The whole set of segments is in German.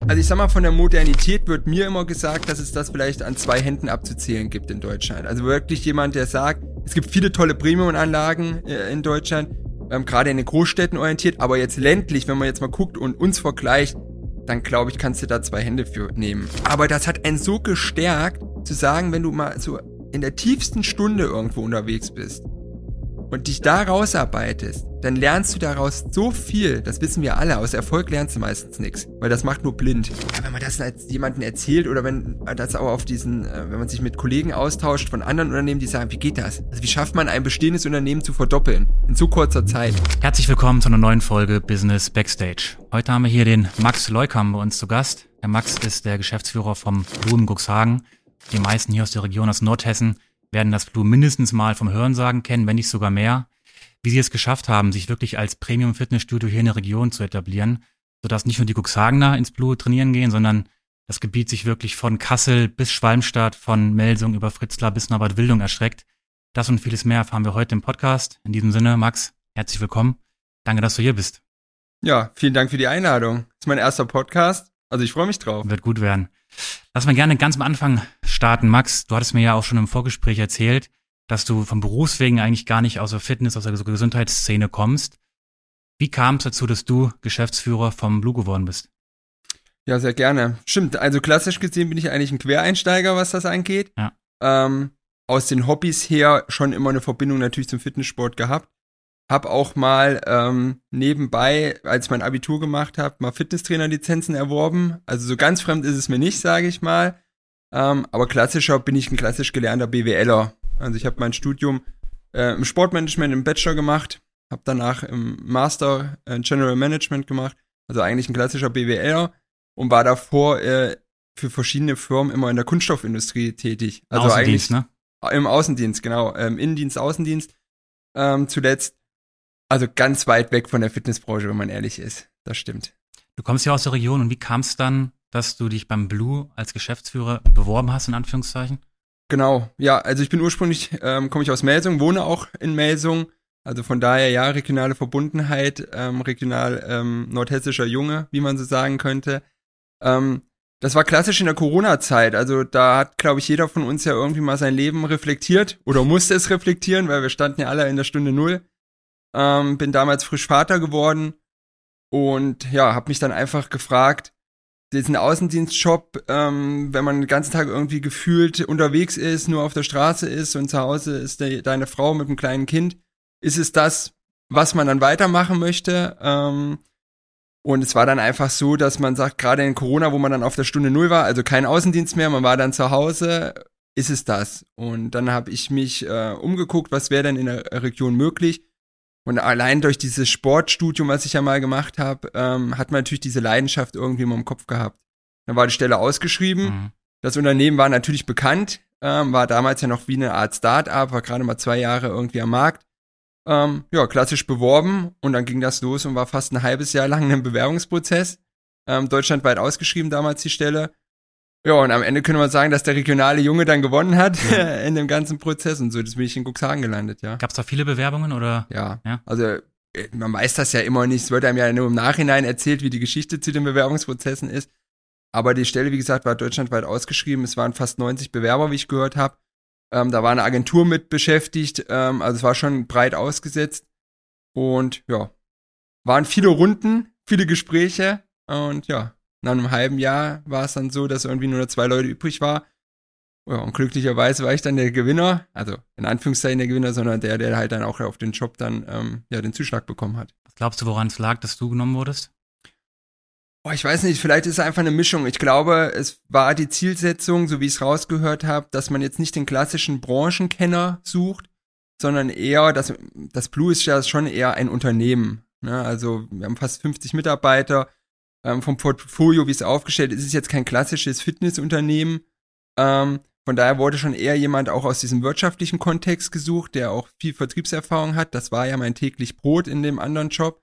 Also ich sag mal, von der Modernität wird mir immer gesagt, dass es das vielleicht an 2 Händen abzuzählen gibt in Deutschland. Also wirklich jemand, der sagt, es gibt viele tolle Premium-Anlagen in Deutschland, gerade in den Großstädten orientiert, aber jetzt ländlich, wenn man jetzt mal guckt und uns vergleicht, dann glaube ich, kannst du da 2 Hände für nehmen. Aber das hat einen so gestärkt, zu sagen, wenn du mal so in der tiefsten Stunde irgendwo unterwegs bist und dich da rausarbeitest, dann lernst du daraus so viel, das wissen wir alle, aus Erfolg lernst du meistens nichts, weil das macht nur blind. Ja, wenn man das als jemandem erzählt oder wenn das auch auf wenn man sich mit Kollegen austauscht von anderen Unternehmen, die sagen, wie geht das? Also wie schafft man ein bestehendes Unternehmen zu verdoppeln in so kurzer Zeit? Herzlich willkommen zu einer neuen Folge Business Backstage. Heute haben wir hier den Max Leukam bei uns zu Gast. Der Max ist der Geschäftsführer vom Blue in Cuxhagen. Die meisten hier aus der Region, aus Nordhessen, werden das Blue mindestens mal vom Hörensagen kennen, wenn nicht sogar mehr. Wie sie es geschafft haben, sich wirklich als Premium-Fitnessstudio hier in der Region zu etablieren, sodass nicht nur die Cuxhagener ins Blue trainieren gehen, sondern das Gebiet sich wirklich von Kassel bis Schwalmstadt, von Melsung über Fritzlar bis nach Bad Wildung erstreckt. Das und vieles mehr erfahren wir heute im Podcast. In diesem Sinne, Max, herzlich willkommen. Danke, dass du hier bist. Ja, vielen Dank für die Einladung. Das ist mein erster Podcast, also ich freue mich drauf. Wird gut werden. Lass mal gerne ganz am Anfang starten. Max, du hattest mir ja auch schon im Vorgespräch erzählt, dass du vom Berufswegen eigentlich gar nicht aus der Fitness, aus der Gesundheitsszene kommst. Wie kam es dazu, dass du Geschäftsführer vom Blue geworden bist? Ja, sehr gerne. Stimmt, also klassisch gesehen bin ich eigentlich ein Quereinsteiger, was das angeht. Ja. Aus den Hobbys her schon immer eine Verbindung natürlich zum Fitnesssport gehabt. Hab auch mal nebenbei, als ich mein Abitur gemacht habe, mal Fitnesstrainerlizenzen erworben. Also so ganz fremd ist es mir nicht, sage ich mal. Aber bin ich ein klassisch gelernter BWLer. Also ich habe mein Studium im Sportmanagement im Bachelor gemacht, habe danach im Master General Management gemacht, also eigentlich ein klassischer BWLer und war davor für verschiedene Firmen immer in der Kunststoffindustrie tätig. Also Außendienst, eigentlich ne? Im Außendienst, genau. Innendienst, Außendienst zuletzt. Also ganz weit weg von der Fitnessbranche, wenn man ehrlich ist. Das stimmt. Du kommst ja aus der Region und wie kam es dann, dass du dich beim Blue als Geschäftsführer beworben hast, in Anführungszeichen? Genau, ja, also ich bin ursprünglich, komme ich aus Melsung, wohne auch in Melsung, also von daher ja, regionale Verbundenheit, regional nordhessischer Junge, wie man so sagen könnte. Das war klassisch in der Corona-Zeit, also da hat, glaube ich, jeder von uns ja irgendwie mal sein Leben reflektiert oder musste es reflektieren, weil wir standen ja alle in der Stunde Null. Bin damals frisch Vater geworden und ja, habe mich dann einfach gefragt, diesen Außendienstjob, wenn man den ganzen Tag irgendwie gefühlt unterwegs ist, nur auf der Straße ist und zu Hause ist deine Frau mit einem kleinen Kind, ist es das, was man dann weitermachen möchte? Und es war dann einfach so, dass man sagt, gerade in Corona, wo man dann auf der Stunde Null war, also kein Außendienst mehr, man war dann zu Hause, ist es das? Und dann habe ich mich umgeguckt, was wäre denn in der Region möglich? Und allein durch dieses Sportstudium, was ich ja mal gemacht habe, hat man natürlich diese Leidenschaft irgendwie immer im Kopf gehabt. Dann war die Stelle ausgeschrieben. Mhm. Das Unternehmen war natürlich bekannt, war damals ja noch wie eine Art Start-up, war gerade mal 2 Jahre irgendwie am Markt. Ja, klassisch beworben und dann ging das los und war fast ein halbes Jahr lang ein Bewerbungsprozess. Deutschlandweit ausgeschrieben damals die Stelle. Ja, und am Ende können wir sagen, dass der regionale Junge dann gewonnen hat in dem ganzen Prozess und so, das bin ich in Cuxhagen gelandet, ja. Gab's da viele Bewerbungen oder? Ja, also man weiß das ja immer nicht, es wird einem ja nur im Nachhinein erzählt, wie die Geschichte zu den Bewerbungsprozessen ist. Aber die Stelle, wie gesagt, war deutschlandweit ausgeschrieben, es waren fast 90 Bewerber, wie ich gehört habe. Da war eine Agentur mit beschäftigt, also es war schon breit ausgesetzt und ja, waren viele Runden, viele Gespräche und ja, nach einem halben Jahr war es dann so, dass irgendwie nur noch 2 Leute übrig war. Ja, und glücklicherweise war ich dann der Gewinner, also in Anführungszeichen der Gewinner, sondern der halt dann auch auf den Job dann den Zuschlag bekommen hat. Was glaubst du, woran es lag, dass du genommen wurdest? Ich weiß nicht, vielleicht ist es einfach eine Mischung. Ich glaube, es war die Zielsetzung, so wie ich es rausgehört habe, dass man jetzt nicht den klassischen Branchenkenner sucht, sondern eher, das Blue ist ja schon eher ein Unternehmen. Ne? Also wir haben fast 50 Mitarbeiter. Vom Portfolio, wie es aufgestellt ist, ist jetzt kein klassisches Fitnessunternehmen. Von daher wurde schon eher jemand auch aus diesem wirtschaftlichen Kontext gesucht, der auch viel Vertriebserfahrung hat. Das war ja mein täglich Brot in dem anderen Job.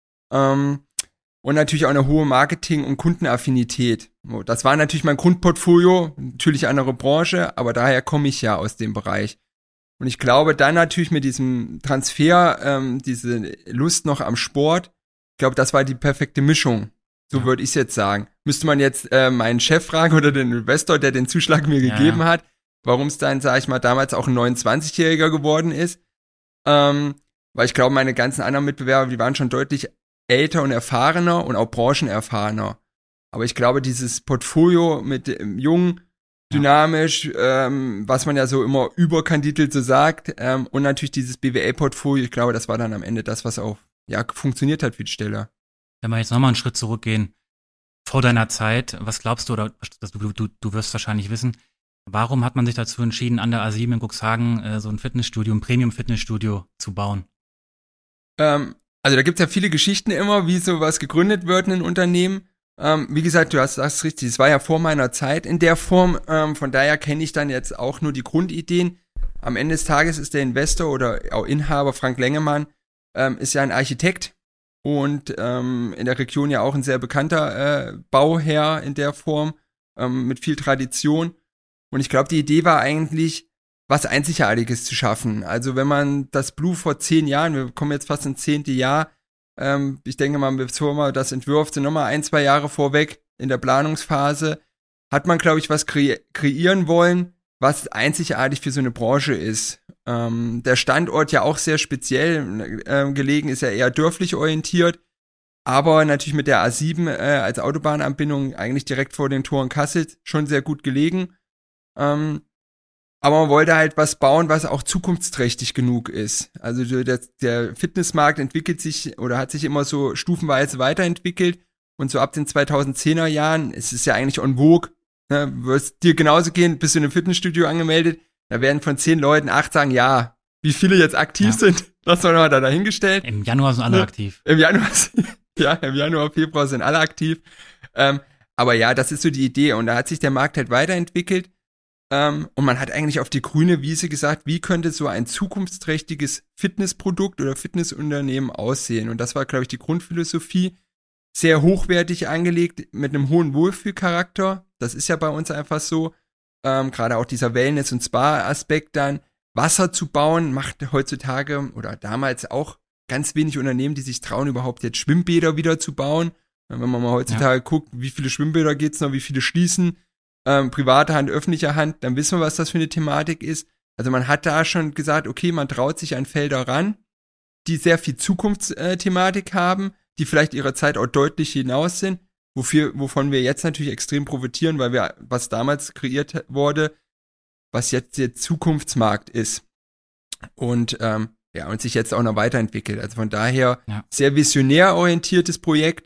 Und natürlich auch eine hohe Marketing- und Kundenaffinität. Das war natürlich mein Grundportfolio, natürlich andere Branche, aber daher komme ich ja aus dem Bereich. Und ich glaube dann natürlich mit diesem Transfer, diese Lust noch am Sport, ich glaube, das war die perfekte Mischung. So würde ich es jetzt sagen. müsste man jetzt meinen Chef fragen oder den Investor, der den Zuschlag mir gegeben hat, warum es dann, sag ich mal, damals auch ein 29-Jähriger geworden ist. Weil ich glaube, meine ganzen anderen Mitbewerber, die waren schon deutlich älter und erfahrener und auch branchenerfahrener. Aber ich glaube, dieses Portfolio mit jung, dynamisch, was man ja so immer überkandidelt so sagt, und natürlich dieses BWL-Portfolio, ich glaube, das war dann am Ende das, was auch funktioniert hat für die Stelle. Wenn wir jetzt nochmal einen Schritt zurückgehen, vor deiner Zeit, was glaubst du, oder du wirst wahrscheinlich wissen, warum hat man sich dazu entschieden, an der A7 in Cuxhagen so ein Fitnessstudio, ein Premium-Fitnessstudio zu bauen? Also da gibt's ja viele Geschichten immer, wie sowas gegründet wird in Unternehmen. Wie gesagt, du sagst richtig, es war ja vor meiner Zeit in der Form, von daher kenne ich dann jetzt auch nur die Grundideen. Am Ende des Tages ist der Investor oder auch Inhaber Frank Lengemann, ist ja ein Architekt und in der Region ja auch ein sehr bekannter Bauherr in der Form, mit viel Tradition. Und ich glaube, die Idee war eigentlich, was Einzigartiges zu schaffen. Also wenn man das Blue vor 10 Jahren, wir kommen jetzt fast ins 10. Jahr, ich denke mal, bevor man das entwirft, sind nochmal 1-2 Jahre vorweg in der Planungsphase, hat man, glaube ich, was kreieren wollen, was einzigartig für so eine Branche ist. Der Standort ja auch sehr speziell gelegen, ist ja eher dörflich orientiert, aber natürlich mit der A7 als Autobahnanbindung eigentlich direkt vor den Toren Kassel schon sehr gut gelegen. Aber man wollte halt was bauen, was auch zukunftsträchtig genug ist. Also der Fitnessmarkt entwickelt sich oder hat sich immer so stufenweise weiterentwickelt. Und so ab den 2010er Jahren ist es ja eigentlich en vogue. Ne? Wirst dir genauso gehen, bist du in einem Fitnessstudio angemeldet, da werden von 10 Leuten 8 sagen, ja. Wie viele jetzt aktiv sind, das haben wir da dahingestellt. Im Januar sind alle aktiv. Im Januar, Februar sind alle aktiv. Aber ja, das ist so die Idee. Und da hat sich der Markt halt weiterentwickelt. Und man hat eigentlich auf die grüne Wiese gesagt, wie könnte so ein zukunftsträchtiges Fitnessprodukt oder Fitnessunternehmen aussehen? Und das war, glaube ich, die Grundphilosophie. Sehr hochwertig angelegt, mit einem hohen Wohlfühlcharakter. Das ist ja bei uns einfach so. Gerade auch dieser Wellness- und Spa-Aspekt dann. Wasser zu bauen, macht heutzutage oder damals auch ganz wenig Unternehmen, die sich trauen, überhaupt jetzt Schwimmbäder wieder zu bauen. Wenn man mal heutzutage guckt, wie viele Schwimmbäder geht's noch, wie viele schließen, private Hand, öffentliche Hand, dann wissen wir, was das für eine Thematik ist. Also man hat da schon gesagt, okay, man traut sich an Felder ran, die sehr viel Zukunftsthematik haben, die vielleicht ihrer Zeit auch deutlich hinaus sind, wovon wir jetzt natürlich extrem profitieren, weil wir, was damals kreiert wurde, was jetzt der Zukunftsmarkt ist. Und und sich jetzt auch noch weiterentwickelt. Also von daher sehr visionär orientiertes Projekt,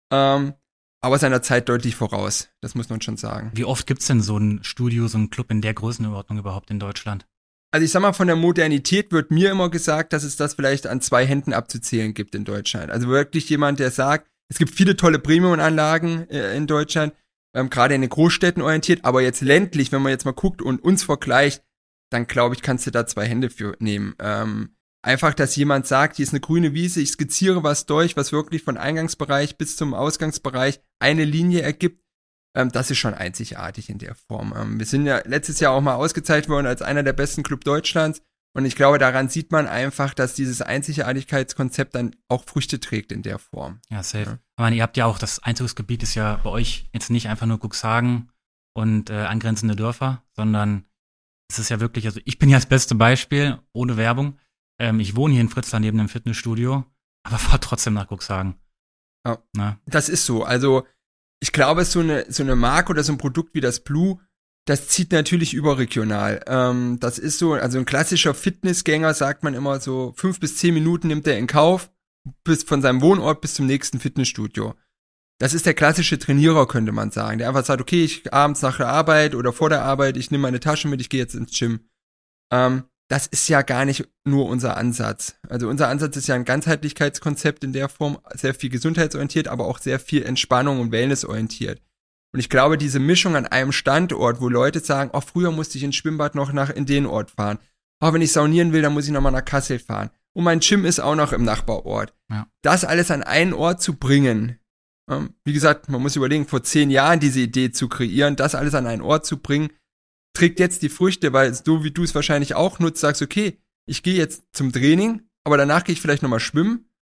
aber seiner Zeit deutlich voraus. Das muss man schon sagen. Wie oft gibt's denn so ein Studio, so ein Club in der Größenordnung überhaupt in Deutschland? Also ich sag mal, von der Modernität wird mir immer gesagt, dass es das vielleicht an 2 Händen abzuzählen gibt in Deutschland. Also wirklich jemand, der sagt, es gibt viele tolle Premium-Anlagen in Deutschland, gerade in den Großstädten orientiert, aber jetzt ländlich, wenn man jetzt mal guckt und uns vergleicht, dann glaube ich, kannst du da 2 Hände für nehmen. Einfach, dass jemand sagt, hier ist eine grüne Wiese, ich skizziere was durch, was wirklich von Eingangsbereich bis zum Ausgangsbereich eine Linie ergibt, das ist schon einzigartig in der Form. Wir sind ja letztes Jahr auch mal ausgezeichnet worden als einer der besten Club Deutschlands und ich glaube, daran sieht man einfach, dass dieses Einzigartigkeitskonzept dann auch Früchte trägt in der Form. Ja, safe. Ja. Ich meine, ihr habt ja auch, das Einzugsgebiet ist ja bei euch jetzt nicht einfach nur Cuxhagen und angrenzende Dörfer, sondern es ist ja wirklich, also ich bin ja das beste Beispiel, ohne Werbung. Ich wohne hier in Fritzlar neben einem Fitnessstudio, aber fahre trotzdem nach Cuxhagen. Ja, das ist so. Also ich glaube, so eine Marke oder so ein Produkt wie das Blue, das zieht natürlich überregional. Das ist so, also ein klassischer Fitnessgänger, sagt man immer so, 5 bis 10 Minuten nimmt er in Kauf, bis von seinem Wohnort bis zum nächsten Fitnessstudio. Das ist der klassische Trainierer, könnte man sagen, der einfach sagt, okay, ich abends nach der Arbeit oder vor der Arbeit, ich nehme meine Tasche mit, ich gehe jetzt ins Gym. Das ist ja gar nicht nur unser Ansatz. Also unser Ansatz ist ja ein Ganzheitlichkeitskonzept in der Form, sehr viel gesundheitsorientiert, aber auch sehr viel Entspannung und Wellness orientiert. Und ich glaube, diese Mischung an einem Standort, wo Leute sagen, oh, früher musste ich ins Schwimmbad noch in den Ort fahren. Oh, wenn ich saunieren will, dann muss ich nochmal nach Kassel fahren. Und mein Gym ist auch noch im Nachbarort. Ja. Das alles an einen Ort zu bringen, wie gesagt, man muss überlegen, vor 10 Jahren diese Idee zu kreieren, das alles an einen Ort zu bringen, trägt jetzt die Früchte, weil so wie du es wahrscheinlich auch nutzt, sagst, okay, ich gehe jetzt zum Training, aber danach gehe ich vielleicht nochmal schwimmen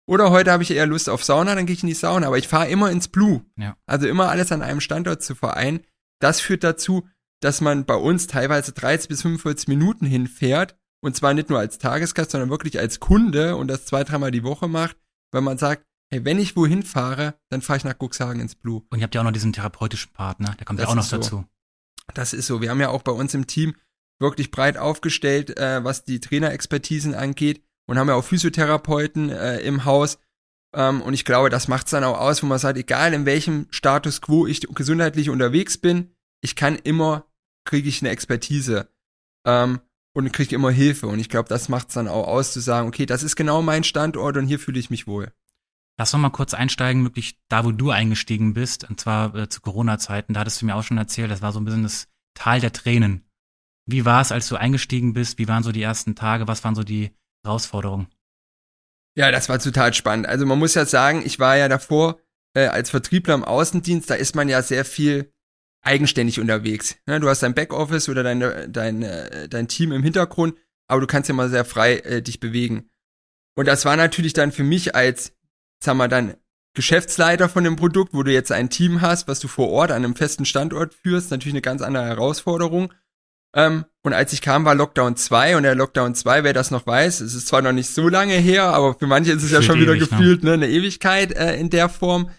Oder heute habe ich eher Lust auf Sauna, dann gehe ich in die Sauna. Aber ich fahre immer ins Blue. Ja. Also immer alles an einem Standort zu vereinen. Das führt dazu, dass man bei uns teilweise 30 bis 45 Minuten hinfährt. Und zwar nicht nur als Tagesgast, sondern wirklich als Kunde und das 2-3 Mal die Woche macht, weil man sagt, hey, wenn ich wohin fahre, dann fahre ich nach Cuxhagen ins Blue. Und ihr habt ja auch noch diesen therapeutischen Part, ne? Der kommt ja auch noch dazu. Das ist so. Wir haben ja auch bei uns im Team wirklich breit aufgestellt, was die Trainerexpertisen angeht und haben ja auch Physiotherapeuten im Haus. Und ich glaube, das macht es dann auch aus, wo man sagt, egal in welchem Status quo ich gesundheitlich unterwegs bin, ich kann immer, kriege ich eine Expertise. Und kriege immer Hilfe. Und ich glaube, das macht es dann auch aus, zu sagen, okay, das ist genau mein Standort und hier fühle ich mich wohl. Lass noch mal kurz einsteigen, wirklich da, wo du eingestiegen bist, und zwar zu Corona-Zeiten. Da hattest du mir auch schon erzählt, das war so ein bisschen das Tal der Tränen. Wie war es, als du eingestiegen bist? Wie waren so die ersten Tage? Was waren so die Herausforderungen? Ja, das war total spannend. Also man muss ja sagen, ich war ja davor als Vertriebler im Außendienst, da ist man ja sehr viel eigenständig unterwegs. Ne? Du hast dein Backoffice oder dein Team im Hintergrund, aber du kannst ja mal sehr frei dich bewegen. Und das war natürlich dann für mich als, sagen wir dann, Geschäftsleiter von dem Produkt, wo du jetzt ein Team hast, was du vor Ort an einem festen Standort führst, natürlich eine ganz andere Herausforderung. Und als ich kam, war Lockdown 2 und der Lockdown 2, wer das noch weiß, es ist zwar noch nicht so lange her, aber für manche ist es ja schon wieder gefühlt, ne, eine Ewigkeit in der Form.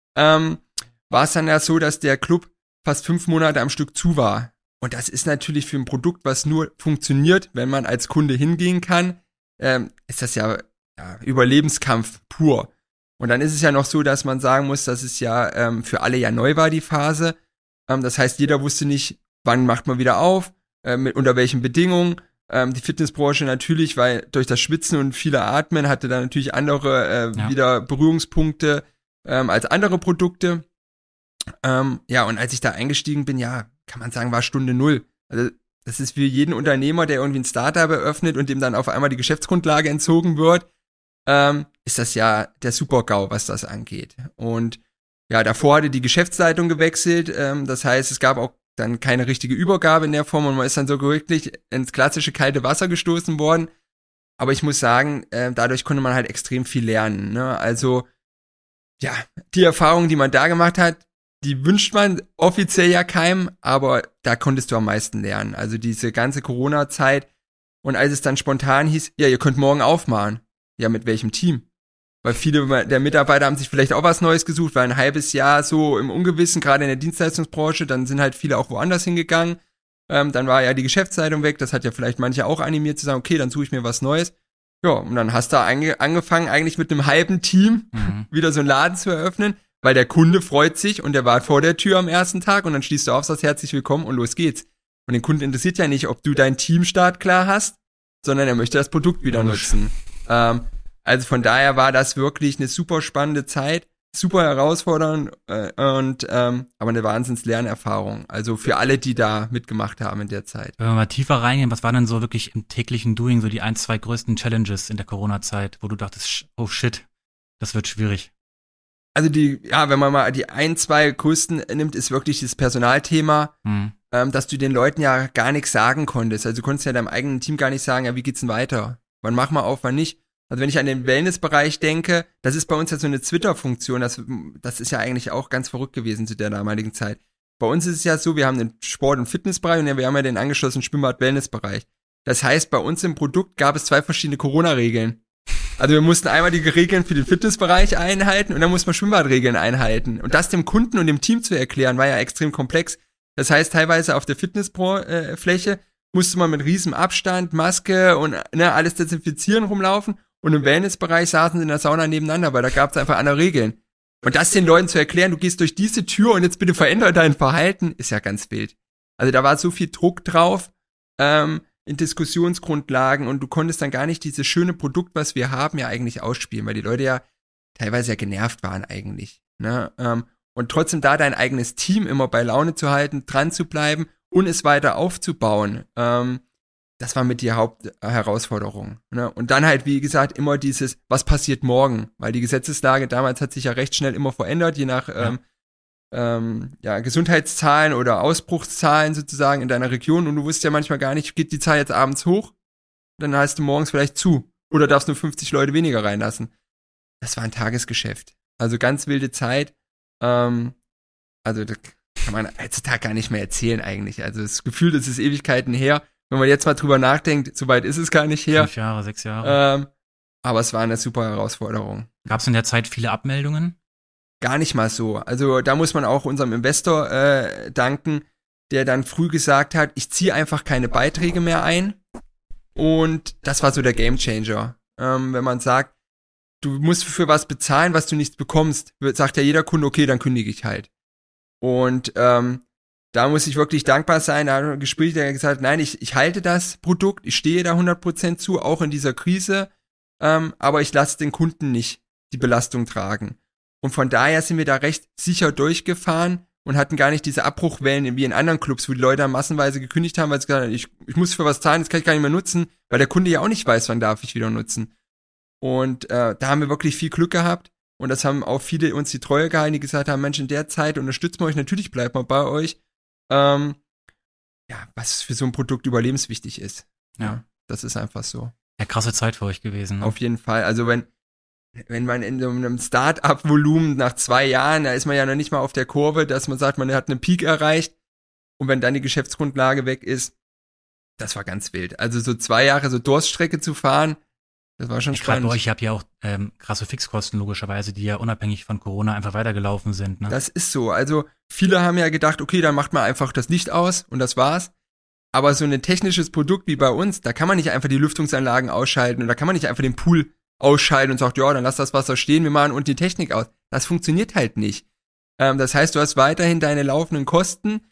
War es dann ja so, dass der Club fast 5 Monate am Stück zu war. Und das ist natürlich für ein Produkt, was nur funktioniert, wenn man als Kunde hingehen kann, ist das ja Überlebenskampf pur. Und dann ist es ja noch so, dass man sagen muss, dass es ja für alle ja neu war, die Phase. Das heißt, jeder wusste nicht, wann macht man wieder auf, unter welchen Bedingungen. Die Fitnessbranche natürlich, weil durch das Schwitzen und viele Atmen hatte da natürlich andere wieder Berührungspunkte als andere Produkte. Und als ich da eingestiegen bin, ja, kann man sagen, war Stunde 0. Also das ist für jeden Unternehmer, der irgendwie ein Startup eröffnet und dem dann auf einmal die Geschäftsgrundlage entzogen wird, ist das ja der Super-GAU, was das angeht. Und ja, davor hatte die Geschäftsleitung gewechselt, das heißt, es gab auch dann keine richtige Übergabe in der Form und man ist dann so wirklich ins klassische kalte Wasser gestoßen worden. Aber ich muss sagen, dadurch konnte man halt extrem viel lernen, ne? Also, ja, die Erfahrungen, die man da gemacht hat, die wünscht man offiziell ja keinem, aber da konntest du am meisten lernen. Also diese ganze Corona-Zeit und als es dann spontan hieß, ja, ihr könnt morgen aufmachen. Ja, mit welchem Team? Weil viele der Mitarbeiter haben sich vielleicht auch was Neues gesucht, weil ein halbes Jahr so im Ungewissen, gerade in der Dienstleistungsbranche, dann sind halt viele auch woanders hingegangen. Dann war ja die Geschäftsleitung weg, das hat ja vielleicht manche auch animiert zu sagen, okay, dann suche ich mir was Neues. Ja, und dann hast du angefangen eigentlich mit einem halben Team wieder so einen Laden zu eröffnen, weil der Kunde freut sich und der war vor der Tür am ersten Tag und dann schließt du auf, sagst herzlich willkommen und los geht's. Und den Kunden interessiert ja nicht, ob du dein Team startklar hast, sondern er möchte das Produkt wieder nutzen. Also von daher war das wirklich eine super spannende Zeit, super herausfordernd aber eine wahnsinns Lernerfahrung. Also für alle, die da mitgemacht haben in der Zeit. Wenn wir mal tiefer reingehen, was war denn so wirklich im täglichen Doing so die 1, 2 größten Challenges in der Corona-Zeit, wo du dachtest, oh shit, das wird schwierig? Also wenn man mal die 1, 2 größten nimmt, ist wirklich das Personalthema, dass du den Leuten ja gar nichts sagen konntest. Also du konntest ja deinem eigenen Team gar nicht sagen, ja, wie geht's denn weiter? Wann machen wir auf, wann nicht? Also wenn ich an den Wellnessbereich denke, das ist bei uns ja so eine Twitter-Funktion, das ist ja eigentlich auch ganz verrückt gewesen zu der damaligen Zeit. Bei uns ist es ja so, wir haben den Sport- und Fitnessbereich und wir haben ja den angeschlossenen Schwimmbad-Wellnessbereich. Das heißt, bei uns im Produkt gab es 2 verschiedene Corona-Regeln. Also wir mussten einmal die Regeln für den Fitnessbereich einhalten und dann mussten wir Schwimmbadregeln einhalten. Und das dem Kunden und dem Team zu erklären, war ja extrem komplex. Das heißt, teilweise auf der Fitnessfläche musste man mit riesem Abstand, Maske und alles desinfizieren rumlaufen. Und im Wellnessbereich saßen sie in der Sauna nebeneinander, weil da gab es einfach andere Regeln. Und das den Leuten zu erklären, du gehst durch diese Tür und jetzt bitte verändere dein Verhalten, ist ja ganz wild. Also da war so viel Druck drauf, in Diskussionsgrundlagen und du konntest dann gar nicht dieses schöne Produkt, was wir haben, ja eigentlich ausspielen, weil die Leute ja teilweise ja genervt waren eigentlich. Ne? Und trotzdem da dein eigenes Team immer bei Laune zu halten, dran zu bleiben und es weiter aufzubauen, das war mit die Hauptherausforderung. Ne? Und dann halt, wie gesagt, immer dieses, was passiert morgen? Weil die Gesetzeslage damals hat sich ja recht schnell immer verändert, je nach Gesundheitszahlen oder Ausbruchszahlen sozusagen in deiner Region. Und du wusstest ja manchmal gar nicht, geht die Zahl jetzt abends hoch? Dann heißt du morgens vielleicht zu. Oder darfst nur 50 Leute weniger reinlassen. das war ein Tagesgeschäft. Also ganz wilde Zeit. Also das kann man heutzutage gar nicht mehr erzählen eigentlich. Also das Gefühl, das ist Ewigkeiten her. Wenn man jetzt mal drüber nachdenkt, so weit ist es gar nicht her. 5 Jahre, 6 Jahre. Aber es war eine super Herausforderung. Gab es in der Zeit viele Abmeldungen? Gar nicht mal so. Also da muss man auch unserem Investor danken, der dann früh gesagt hat, ich ziehe einfach keine Beiträge mehr ein. Und das war so der Gamechanger. Wenn man sagt, du musst für was bezahlen, was du nicht bekommst, sagt ja jeder Kunde, okay, dann kündige ich halt. Und da muss ich wirklich dankbar sein. Da hat ein Gespräch, der gesagt, nein, ich halte das Produkt, ich stehe da 100% zu, auch in dieser Krise, aber ich lasse den Kunden nicht die Belastung tragen. Und von daher sind wir da recht sicher durchgefahren und hatten gar nicht diese Abbruchwellen wie in anderen Clubs, wo die Leute dann massenweise gekündigt haben, weil sie gesagt haben, ich muss für was zahlen, das kann ich gar nicht mehr nutzen, weil der Kunde ja auch nicht weiß, wann darf ich wieder nutzen. Und da haben wir wirklich viel Glück gehabt. Und das haben auch viele uns die Treue gehalten, die gesagt haben, Mensch, in der Zeit unterstützen wir euch, natürlich bleibt man bei euch. Ja, was für so ein Produkt überlebenswichtig ist. Ja, das ist einfach so. Ja, krasse Zeit für euch gewesen. Ne? Auf jeden Fall. Also wenn man in so einem Start-up-Volumen nach 2 Jahren, da ist man ja noch nicht mal auf der Kurve, dass man sagt, man hat einen Peak erreicht. Und wenn dann die Geschäftsgrundlage weg ist, das war ganz wild. Also so 2 Jahre so Durststrecke zu fahren, das war schon spannend. Gerade bei euch, ihr habt ja auch krasse Fixkosten logischerweise, die ja unabhängig von Corona einfach weitergelaufen sind. Ne? Das ist so. Also viele haben ja gedacht, okay, dann macht man einfach das Licht aus und das war's. Aber so ein technisches Produkt wie bei uns, da kann man nicht einfach die Lüftungsanlagen ausschalten und da kann man nicht einfach den Pool ausschalten und sagt, ja, dann lass das Wasser stehen, wir machen unten die Technik aus. Das funktioniert halt nicht. Das heißt, du hast weiterhin deine laufenden Kosten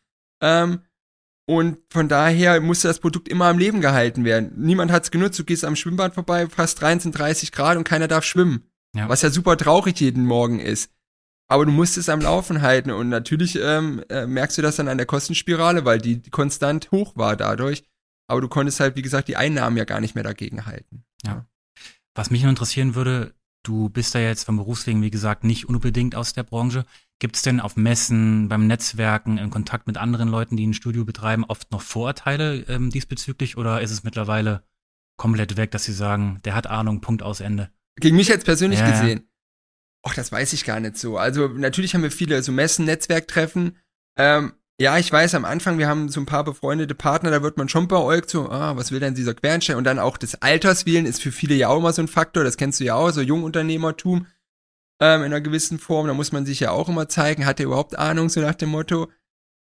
und von daher musste das Produkt immer am Leben gehalten werden. Niemand hat's genutzt, du gehst am Schwimmbad vorbei, fast 23, 30 Grad und keiner darf schwimmen. Ja. Was ja super traurig jeden Morgen ist. Aber du musst es am Laufen halten und natürlich merkst du das dann an der Kostenspirale, weil die konstant hoch war dadurch. Aber du konntest halt, wie gesagt, die Einnahmen ja gar nicht mehr dagegen halten. Ja. Was mich noch interessieren würde, du bist da jetzt vom Berufswegen, wie gesagt, nicht unbedingt aus der Branche. Gibt es denn auf Messen, beim Netzwerken, in Kontakt mit anderen Leuten, die ein Studio betreiben, oft noch Vorurteile diesbezüglich? Oder ist es mittlerweile komplett weg, dass sie sagen, der hat Ahnung, Punkt, aus, Ende? Gegen mich jetzt persönlich gesehen? Och, das weiß ich gar nicht so. Also natürlich haben wir viele so Messen, Netzwerktreffen. Ja, ich weiß, am Anfang, wir haben so ein paar befreundete Partner, da wird man schon beäugt, so, was will denn dieser Quereinsteiger? Und dann auch das Alterswählen ist für viele ja auch immer so ein Faktor, das kennst du ja auch, so Jungunternehmertum in einer gewissen Form, da muss man sich ja auch immer zeigen, hat er überhaupt Ahnung, so nach dem Motto.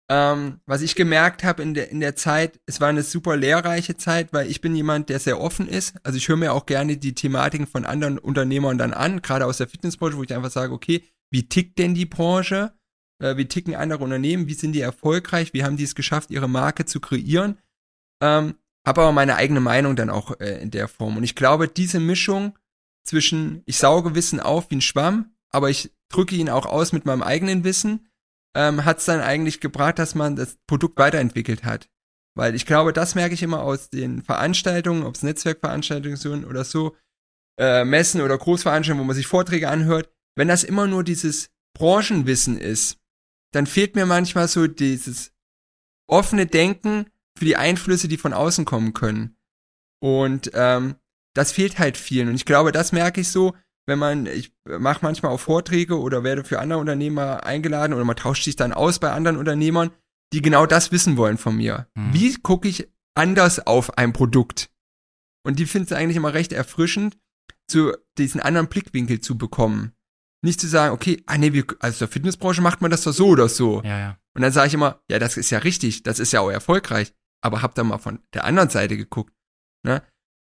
Was ich gemerkt habe in der Zeit, es war eine super lehrreiche Zeit, weil ich bin jemand, der sehr offen ist. Also ich höre mir auch gerne die Thematiken von anderen Unternehmern dann an, gerade aus der Fitnessbranche, wo ich einfach sage, okay, wie tickt denn die Branche? Wie ticken andere Unternehmen? Wie sind die erfolgreich? Wie haben die es geschafft, ihre Marke zu kreieren? Habe aber meine eigene Meinung dann auch in der Form. Und ich glaube, diese Mischung zwischen, ich sauge Wissen auf wie ein Schwamm, aber ich drücke ihn auch aus mit meinem eigenen Wissen, hat es dann eigentlich gebracht, dass man das Produkt weiterentwickelt hat. Weil ich glaube, das merke ich immer aus den Veranstaltungen, ob es Netzwerkveranstaltungen sind oder so, Messen oder Großveranstaltungen, wo man sich Vorträge anhört. Wenn das immer nur dieses Branchenwissen ist, dann fehlt mir manchmal so dieses offene Denken für die Einflüsse, die von außen kommen können. Und das fehlt halt vielen. Und ich glaube, das merke ich so, ich mache manchmal auch Vorträge oder werde für andere Unternehmer eingeladen oder man tauscht sich dann aus bei anderen Unternehmern, die genau das wissen wollen von mir. Wie gucke ich anders auf ein Produkt? Und die finden es eigentlich immer recht erfrischend, zu diesen anderen Blickwinkel zu bekommen. Nicht zu sagen, okay, also der Fitnessbranche macht man das doch so oder so. Ja. Und dann sage ich immer, ja, das ist ja richtig, das ist ja auch erfolgreich. Aber habt da mal von der anderen Seite geguckt. Ne?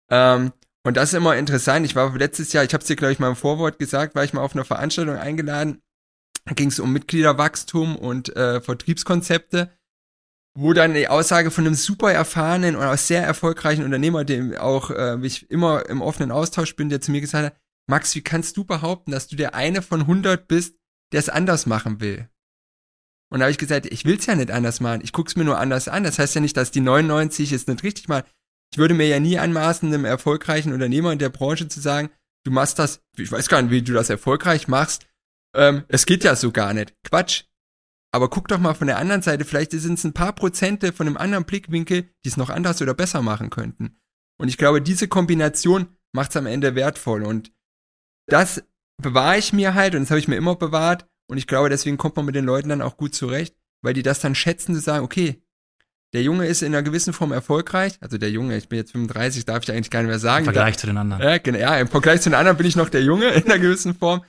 Und das ist immer interessant. Ich war letztes Jahr, ich habe es dir, glaube ich, mal im Vorwort gesagt, war ich mal auf einer Veranstaltung eingeladen. Da ging es um Mitgliederwachstum und Vertriebskonzepte, wo dann die Aussage von einem super erfahrenen und auch sehr erfolgreichen Unternehmer, dem auch ich immer im offenen Austausch bin, der zu mir gesagt hat, Max, wie kannst du behaupten, dass du der eine von 100 bist, der es anders machen will? Und da habe ich gesagt, ich will's ja nicht anders machen, ich guck's mir nur anders an. Das heißt ja nicht, dass die 99 es nicht richtig machen. Ich würde mir ja nie anmaßen, einem erfolgreichen Unternehmer in der Branche zu sagen, du machst das, ich weiß gar nicht, wie du das erfolgreich machst, es geht ja so gar nicht. Quatsch. Aber guck doch mal von der anderen Seite, vielleicht sind es ein paar Prozente von einem anderen Blickwinkel, die es noch anders oder besser machen könnten. Und ich glaube, diese Kombination macht's am Ende wertvoll. Und das bewahre ich mir halt, und das habe ich mir immer bewahrt, und ich glaube, deswegen kommt man mit den Leuten dann auch gut zurecht, weil die das dann schätzen, zu sagen, okay, der Junge ist in einer gewissen Form erfolgreich, also der Junge, ich bin jetzt 35, darf ich eigentlich gar nicht mehr sagen. Im Vergleich zu den anderen. Ja, im Vergleich zu den anderen bin ich noch der Junge in einer gewissen Form,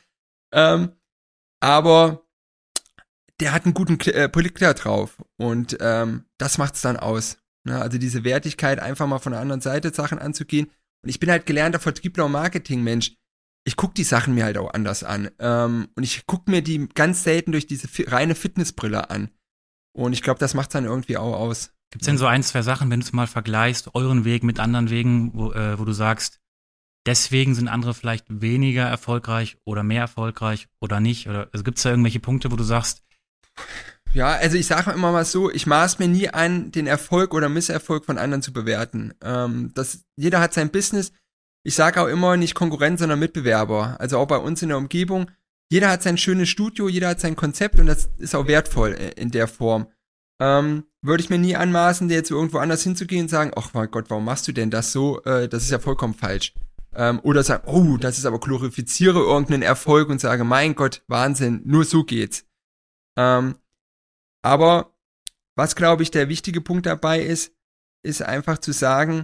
aber der hat einen guten Blick da drauf, und das macht's dann aus. Ne? Also diese Wertigkeit, einfach mal von der anderen Seite Sachen anzugehen, und ich bin halt gelernter Vertriebler und Marketingmensch. Ich gucke die Sachen mir halt auch anders an. Und ich gucke mir die ganz selten durch diese reine Fitnessbrille an. Und ich glaube, das macht es dann irgendwie auch aus. Gibt es denn so ein, zwei Sachen, wenn du es mal vergleichst, euren Weg mit anderen Wegen, wo du sagst, deswegen sind andere vielleicht weniger erfolgreich oder mehr erfolgreich oder nicht? Oder also gibt es da irgendwelche Punkte, wo du sagst? Ja, also ich sage immer mal so, ich maß mir nie an, den Erfolg oder Misserfolg von anderen zu bewerten. Jeder hat sein Business. Ich sage auch immer nicht Konkurrent, sondern Mitbewerber. Also auch bei uns in der Umgebung. Jeder hat sein schönes Studio, jeder hat sein Konzept, und das ist auch wertvoll in der Form. Würde ich mir nie anmaßen, dir jetzt irgendwo anders hinzugehen und sagen, ach mein Gott, warum machst du denn das so? Das ist ja vollkommen falsch. Oder sagen, oh, das ist aber, glorifiziere irgendeinen Erfolg und sage, mein Gott, Wahnsinn, nur so geht's. Aber was, glaube ich, der wichtige Punkt dabei ist einfach zu sagen,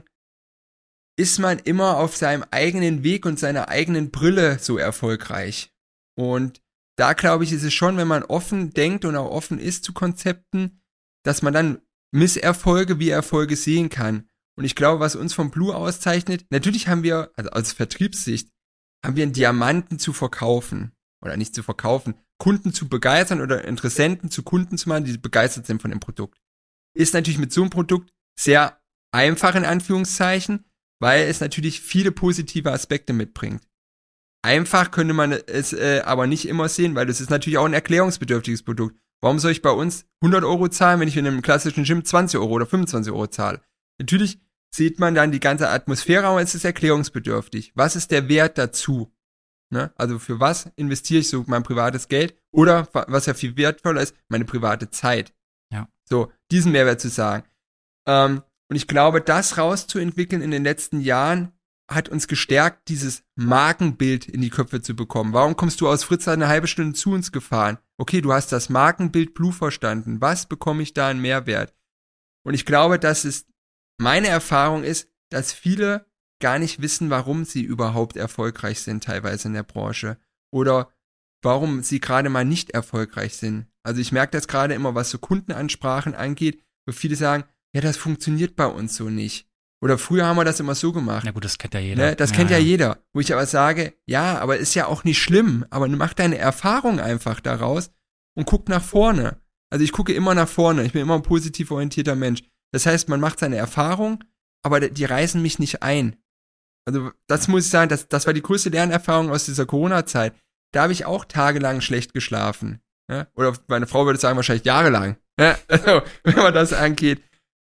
ist man immer auf seinem eigenen Weg und seiner eigenen Brille so erfolgreich? Und da, glaube ich, ist es schon, wenn man offen denkt und auch offen ist zu Konzepten, dass man dann Misserfolge wie Erfolge sehen kann. Und ich glaube, was uns vom Blue auszeichnet, natürlich haben wir, also aus Vertriebssicht, haben wir einen Diamanten zu verkaufen. Oder nicht zu verkaufen, Kunden zu begeistern oder Interessenten zu Kunden zu machen, die begeistert sind von dem Produkt. Ist natürlich mit so einem Produkt sehr einfach in Anführungszeichen, weil es natürlich viele positive Aspekte mitbringt. Einfach könnte man es aber nicht immer sehen, weil das ist natürlich auch ein erklärungsbedürftiges Produkt. Warum soll ich bei uns 100 Euro zahlen, wenn ich in einem klassischen Gym 20 Euro oder 25 Euro zahle? Natürlich sieht man dann die ganze Atmosphäre, aber es ist erklärungsbedürftig. Was ist der Wert dazu? Ne? Also für was investiere ich so mein privates Geld? Oder, was ja viel wertvoller ist, meine private Zeit. Ja. So, diesen Mehrwert zu sagen. Und ich glaube, das rauszuentwickeln in den letzten Jahren hat uns gestärkt, dieses Markenbild in die Köpfe zu bekommen. Warum kommst du aus Fritz eine halbe Stunde zu uns gefahren? Okay, du hast das Markenbild Blue verstanden. Was bekomme ich da an Mehrwert? Und ich glaube, dass es meine Erfahrung ist, dass viele gar nicht wissen, warum sie überhaupt erfolgreich sind, teilweise in der Branche. Oder warum sie gerade mal nicht erfolgreich sind. Also ich merke das gerade immer, was so Kundenansprachen angeht, wo viele sagen, ja, das funktioniert bei uns so nicht. Oder früher haben wir das immer so gemacht. Na gut, das kennt ja jeder. Ne? Das kennt ja jeder. Wo ich aber sage, ja, aber ist ja auch nicht schlimm. Aber mach deine Erfahrung einfach daraus und guck nach vorne. Also ich gucke immer nach vorne. Ich bin immer ein positiv orientierter Mensch. Das heißt, man macht seine Erfahrung, aber die reißen mich nicht ein. Also das muss ich sagen, das war die größte Lernerfahrung aus dieser Corona-Zeit. Da habe ich auch tagelang schlecht geschlafen. Ja? Oder meine Frau würde sagen, wahrscheinlich jahrelang. Ja? Also, wenn man das angeht.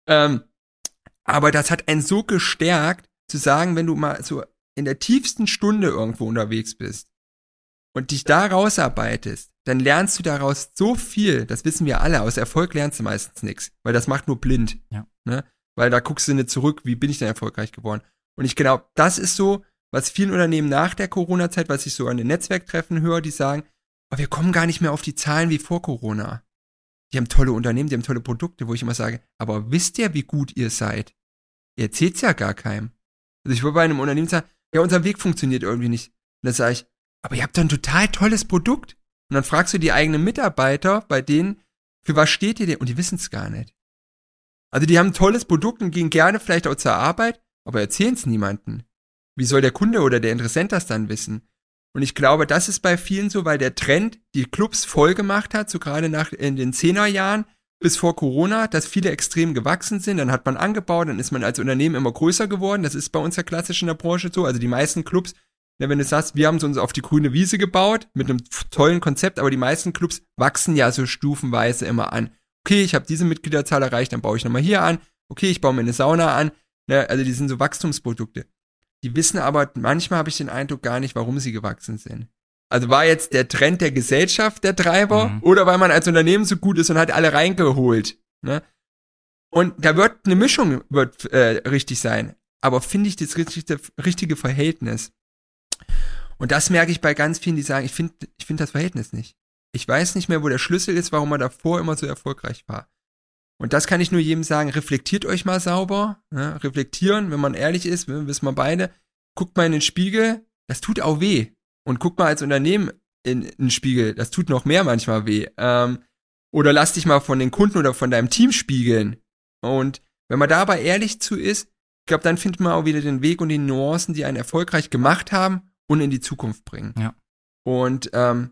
Aber das hat einen so gestärkt, zu sagen, wenn du mal so in der tiefsten Stunde irgendwo unterwegs bist und dich da rausarbeitest, dann lernst du daraus so viel, das wissen wir alle, aus Erfolg lernst du meistens nichts, weil das macht nur blind. Ja. Ne? Weil da guckst du nicht zurück, wie bin ich denn erfolgreich geworden? Und ich glaube, das ist so, was vielen Unternehmen nach der Corona-Zeit, was ich so an den Netzwerktreffen höre, die sagen, oh, wir kommen gar nicht mehr auf die Zahlen wie vor Corona. Die haben tolle Unternehmen, die haben tolle Produkte, wo ich immer sage, aber wisst ihr, wie gut ihr seid? Ihr erzählt's ja gar keinem. Also ich würde bei einem Unternehmen sagen, ja, unser Weg funktioniert irgendwie nicht. Und dann sage ich, aber ihr habt doch ein total tolles Produkt. Und dann fragst du die eigenen Mitarbeiter bei denen, für was steht ihr denn? Und die wissen's gar nicht. Also die haben ein tolles Produkt und gehen gerne vielleicht auch zur Arbeit, aber erzählen's niemandem. Wie soll der Kunde oder der Interessent das dann wissen? Und ich glaube, das ist bei vielen so, weil der Trend die Clubs voll gemacht hat, so gerade in den 10er-Jahren bis vor Corona, dass viele extrem gewachsen sind, dann hat man angebaut, dann ist man als Unternehmen immer größer geworden, das ist bei uns ja klassisch in der Branche so, also die meisten Clubs, wenn du sagst, wir haben es uns auf die grüne Wiese gebaut, mit einem tollen Konzept, aber die meisten Clubs wachsen ja so stufenweise immer an. Okay, ich habe diese Mitgliederzahl erreicht, dann baue ich nochmal hier an, okay, ich baue mir eine Sauna an, also die sind so Wachstumsprodukte. Die wissen aber, manchmal habe ich den Eindruck gar nicht, warum sie gewachsen sind. Also war jetzt der Trend der Gesellschaft der Treiber oder weil man als Unternehmen so gut ist und hat alle reingeholt. Ne? Und da wird eine Mischung richtig sein. Aber finde ich das richtige Verhältnis. Und das merke ich bei ganz vielen, die sagen, ich finde das Verhältnis nicht. Ich weiß nicht mehr, wo der Schlüssel ist, warum man davor immer so erfolgreich war. Und das kann ich nur jedem sagen, reflektiert euch mal sauber, ne? Reflektieren, wenn man ehrlich ist, wissen wir beide, guckt mal in den Spiegel, das tut auch weh. Und guckt mal als Unternehmen in den Spiegel, das tut noch mehr manchmal weh. Oder lass dich mal von den Kunden oder von deinem Team spiegeln. Und wenn man da aber ehrlich zu ist, ich glaube, dann findet man auch wieder den Weg und die Nuancen, die einen erfolgreich gemacht haben und in die Zukunft bringen. Ja. Und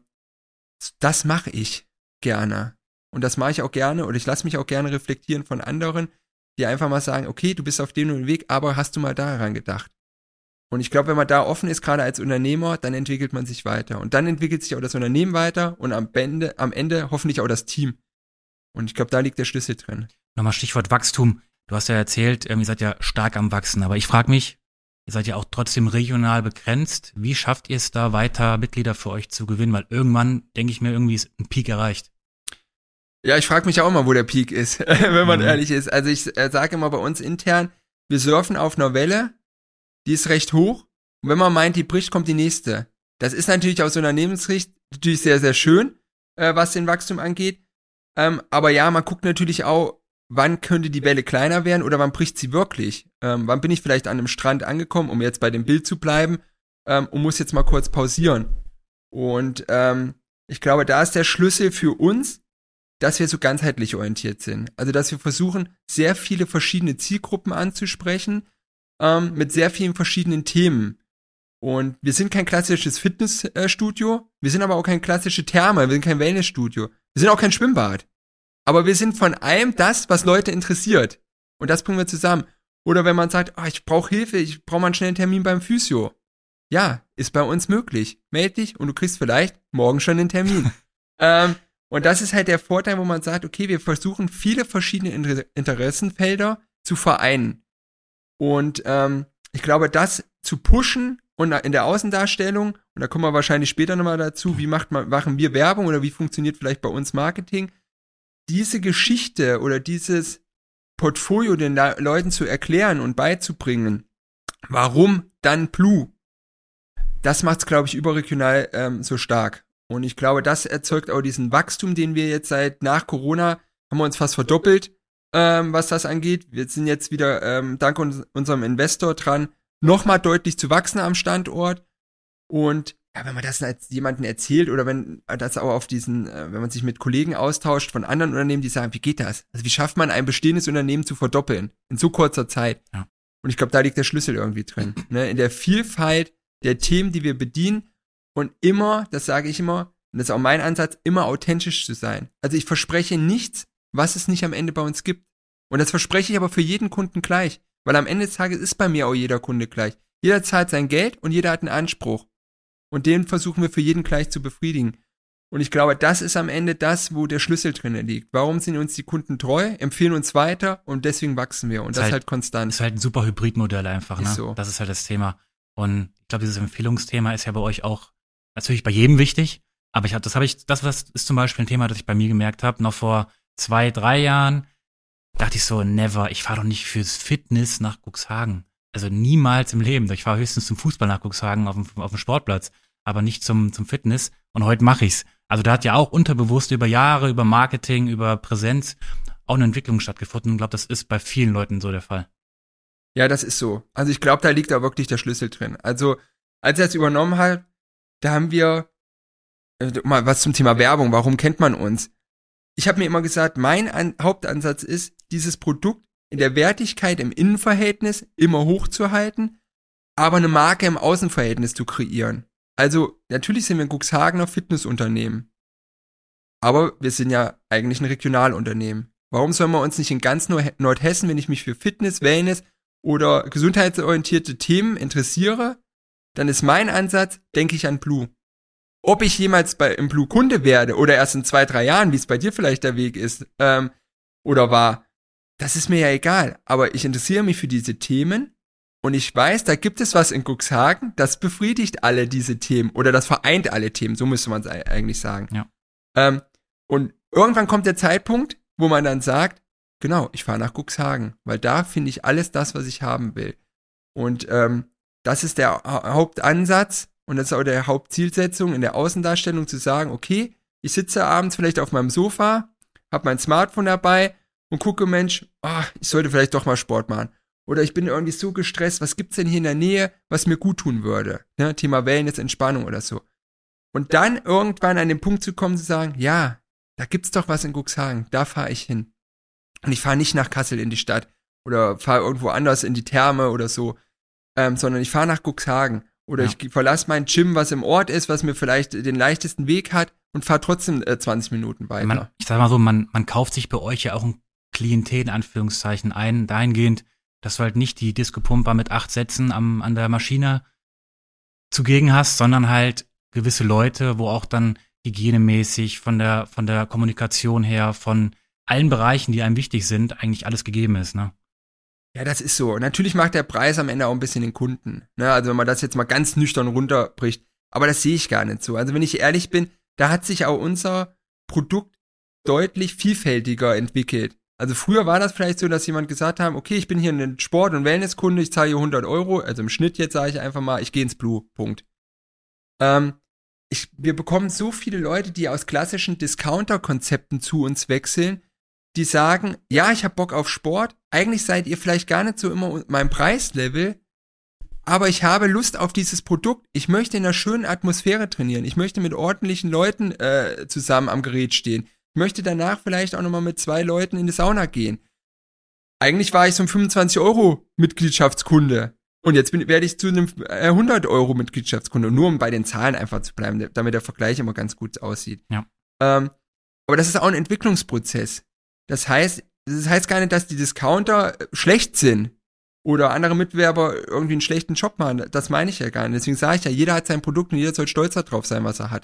das mache ich gerne. Und das mache ich auch gerne oder ich lasse mich auch gerne reflektieren von anderen, die einfach mal sagen, okay, du bist auf dem Weg, aber hast du mal daran gedacht? Und ich glaube, wenn man da offen ist, gerade als Unternehmer, dann entwickelt man sich weiter. Und dann entwickelt sich auch das Unternehmen weiter und am Ende hoffentlich auch das Team. Und ich glaube, da liegt der Schlüssel drin. Nochmal Stichwort Wachstum. Du hast ja erzählt, ihr seid ja stark am Wachsen. Aber ich frage mich, ihr seid ja auch trotzdem regional begrenzt. Wie schafft ihr es da weiter, Mitglieder für euch zu gewinnen? Weil irgendwann, denke ich mir, irgendwie ist ein Peak erreicht. Ja, ich frage mich auch mal, wo der Peak ist, wenn man ehrlich ist. Also ich sage immer bei uns intern, wir surfen auf einer Welle, die ist recht hoch. Und wenn man meint, die bricht, kommt die nächste. Das ist natürlich aus Unternehmenssicht natürlich sehr, sehr schön, was den Wachstum angeht. Aber ja, man guckt natürlich auch, wann könnte die Welle kleiner werden oder wann bricht sie wirklich? Wann bin ich vielleicht an einem Strand angekommen, um jetzt bei dem Bild zu bleiben, und muss jetzt mal kurz pausieren. Und ich glaube, da ist der Schlüssel für uns, dass wir so ganzheitlich orientiert sind. Also, dass wir versuchen, sehr viele verschiedene Zielgruppen anzusprechen, mit sehr vielen verschiedenen Themen. Und wir sind kein klassisches Fitnessstudio, wir sind aber auch kein klassische Therme, wir sind kein Wellnessstudio, wir sind auch kein Schwimmbad. Aber wir sind von allem das, was Leute interessiert. Und das bringen wir zusammen. Oder wenn man sagt, ich brauche Hilfe, ich brauche mal einen schnellen Termin beim Physio. Ja, ist bei uns möglich. Meld dich und du kriegst vielleicht morgen schon einen Termin. Und das ist halt der Vorteil, wo man sagt, okay, wir versuchen viele verschiedene Interessenfelder zu vereinen. Und ich glaube, das zu pushen und in der Außendarstellung, und da kommen wir wahrscheinlich später nochmal dazu, wie machen wir Werbung oder wie funktioniert vielleicht bei uns Marketing, diese Geschichte oder dieses Portfolio den Leuten zu erklären und beizubringen, warum dann Blue, das macht es, glaube ich, überregional so stark. Und ich glaube, das erzeugt auch diesen Wachstum, den wir jetzt nach Corona, haben wir uns fast verdoppelt, was das angeht. Wir sind jetzt wieder dank unserem Investor dran, nochmal deutlich zu wachsen am Standort. Und ja, wenn man das als jemanden erzählt oder wenn das auch auf wenn man sich mit Kollegen austauscht von anderen Unternehmen, die sagen, wie geht das? Also wie schafft man ein bestehendes Unternehmen zu verdoppeln in so kurzer Zeit? Ja. Und ich glaube, da liegt der Schlüssel irgendwie drin. Ne? In der Vielfalt der Themen, die wir bedienen und immer, das sage ich immer, und das ist auch mein Ansatz, immer authentisch zu sein. Also ich verspreche nichts, was es nicht am Ende bei uns gibt. Und das verspreche ich aber für jeden Kunden gleich. Weil am Ende des Tages ist bei mir auch jeder Kunde gleich. Jeder zahlt sein Geld und jeder hat einen Anspruch. Und den versuchen wir für jeden gleich zu befriedigen. Und ich glaube, das ist am Ende das, wo der Schlüssel drin liegt. Warum sind uns die Kunden treu, empfehlen uns weiter und deswegen wachsen wir. Und das halt konstant. Ist halt ein super Hybridmodell einfach, ne? So. Das ist halt das Thema. Und ich glaube, dieses Empfehlungsthema ist ja bei euch auch natürlich bei jedem wichtig. Aber das ist zum Beispiel ein Thema, das ich bei mir gemerkt habe, noch vor 2-3 Jahren, dachte ich so, never, ich fahre doch nicht fürs Fitness nach Cuxhagen. Also niemals im Leben. Ich fahre höchstens zum Fußball nach Cuxhagen auf dem Sportplatz, aber nicht zum Fitness. Und heute mache ich's. Also da hat ja auch unterbewusst über Jahre, über Marketing, über Präsenz auch eine Entwicklung stattgefunden. Ich glaube, das ist bei vielen Leuten so der Fall. Ja, das ist so. Also ich glaube, da liegt da wirklich der Schlüssel drin. Also als er es übernommen hat, da haben wir mal was zum Thema Werbung. Warum kennt man uns? Ich habe mir immer gesagt, mein Hauptansatz ist, dieses Produkt in der Wertigkeit im Innenverhältnis immer hochzuhalten, aber eine Marke im Außenverhältnis zu kreieren. Also natürlich sind wir ein Cuxhagener Fitnessunternehmen, aber wir sind ja eigentlich ein Regionalunternehmen. Warum sollen wir uns nicht in ganz Nordhessen, wenn ich mich für Fitness, Wellness oder gesundheitsorientierte Themen interessiere, dann ist mein Ansatz, denke ich an Blue. Ob ich jemals im Blue Kunde werde oder erst in 2-3 Jahren, wie es bei dir vielleicht der Weg ist, oder war, das ist mir ja egal. Aber ich interessiere mich für diese Themen und ich weiß, da gibt es was in Cuxhagen, das befriedigt alle diese Themen oder das vereint alle Themen, so müsste man es eigentlich sagen. Ja. Und irgendwann kommt der Zeitpunkt, wo man dann sagt, genau, ich fahre nach Cuxhagen, weil da finde ich alles das, was ich haben will. Und das ist der Hauptansatz. und das ist auch der Hauptzielsetzung in der Außendarstellung, zu sagen, okay, ich sitze abends vielleicht auf meinem Sofa, habe mein Smartphone dabei und gucke, Mensch, ich sollte vielleicht doch mal Sport machen. Oder ich bin irgendwie so gestresst, was gibt's denn hier in der Nähe, was mir gut tun würde? Ne? Thema Wellness, Entspannung oder so. Und dann irgendwann an den Punkt zu kommen, zu sagen, ja, da gibt's doch was in Cuxhagen, da fahre ich hin. Und ich fahre nicht nach Kassel in die Stadt oder fahre irgendwo anders in die Therme oder so, sondern ich fahre nach Cuxhagen. Oder ich verlasse mein Gym, was im Ort ist, was mir vielleicht den leichtesten Weg hat und fahre trotzdem 20 Minuten weiter. Ich sag mal so, man kauft sich bei euch ja auch ein Klientel in Anführungszeichen ein, dahingehend, dass du halt nicht die Disco-Pumper mit 8 Sätzen an der Maschine zugegen hast, sondern halt gewisse Leute, wo auch dann hygienemäßig von der Kommunikation her, von allen Bereichen, die einem wichtig sind, eigentlich alles gegeben ist, ne? Ja, das ist so. Natürlich macht der Preis am Ende auch ein bisschen den Kunden. Ne? Also wenn man das jetzt mal ganz nüchtern runterbricht. Aber das sehe ich gar nicht so. Also wenn ich ehrlich bin, da hat sich auch unser Produkt deutlich vielfältiger entwickelt. Also früher war das vielleicht so, dass jemand gesagt hat, okay, ich bin hier ein Sport- und Wellnesskunde, ich zahle hier 100 Euro. Also im Schnitt jetzt sage ich einfach mal, ich gehe ins Blue, Punkt. Wir bekommen so viele Leute, die aus klassischen Discounter-Konzepten zu uns wechseln, die sagen, ja, ich hab Bock auf Sport, eigentlich seid ihr vielleicht gar nicht so immer mein Preislevel, aber ich habe Lust auf dieses Produkt, ich möchte in einer schönen Atmosphäre trainieren, ich möchte mit ordentlichen Leuten zusammen am Gerät stehen, ich möchte danach vielleicht auch nochmal mit 2 Leuten in die Sauna gehen. Eigentlich war ich so ein 25-Euro-Mitgliedschaftskunde und jetzt werde ich zu einem 100-Euro-Mitgliedschaftskunde, nur um bei den Zahlen einfach zu bleiben, damit der Vergleich immer ganz gut aussieht. Ja. Aber das ist auch ein Entwicklungsprozess. Das heißt gar nicht, dass die Discounter schlecht sind oder andere Mitbewerber irgendwie einen schlechten Job machen. Das meine ich ja gar nicht. Deswegen sage ich ja, jeder hat sein Produkt und jeder soll stolz darauf sein, was er hat.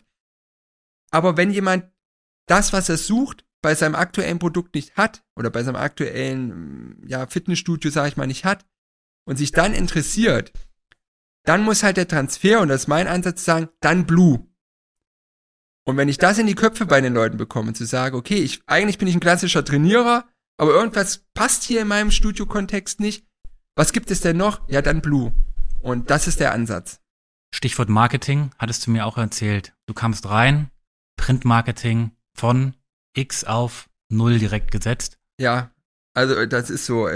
Aber wenn jemand das, was er sucht, bei seinem aktuellen Produkt nicht hat oder bei seinem aktuellen Fitnessstudio, sage ich mal, nicht hat und sich dann interessiert, dann muss halt der Transfer, und das ist mein Ansatz, sagen, dann Blue. Und wenn ich das in die Köpfe bei den Leuten bekomme, zu sagen, okay, eigentlich bin ich ein klassischer Trainierer, aber irgendwas passt hier in meinem Studio-Kontext nicht. Was gibt es denn noch? Ja, dann Blue. Und das ist der Ansatz. Stichwort Marketing, hattest du mir auch erzählt. Du kamst rein, Printmarketing von X auf 0 direkt gesetzt. Ja, also das ist so.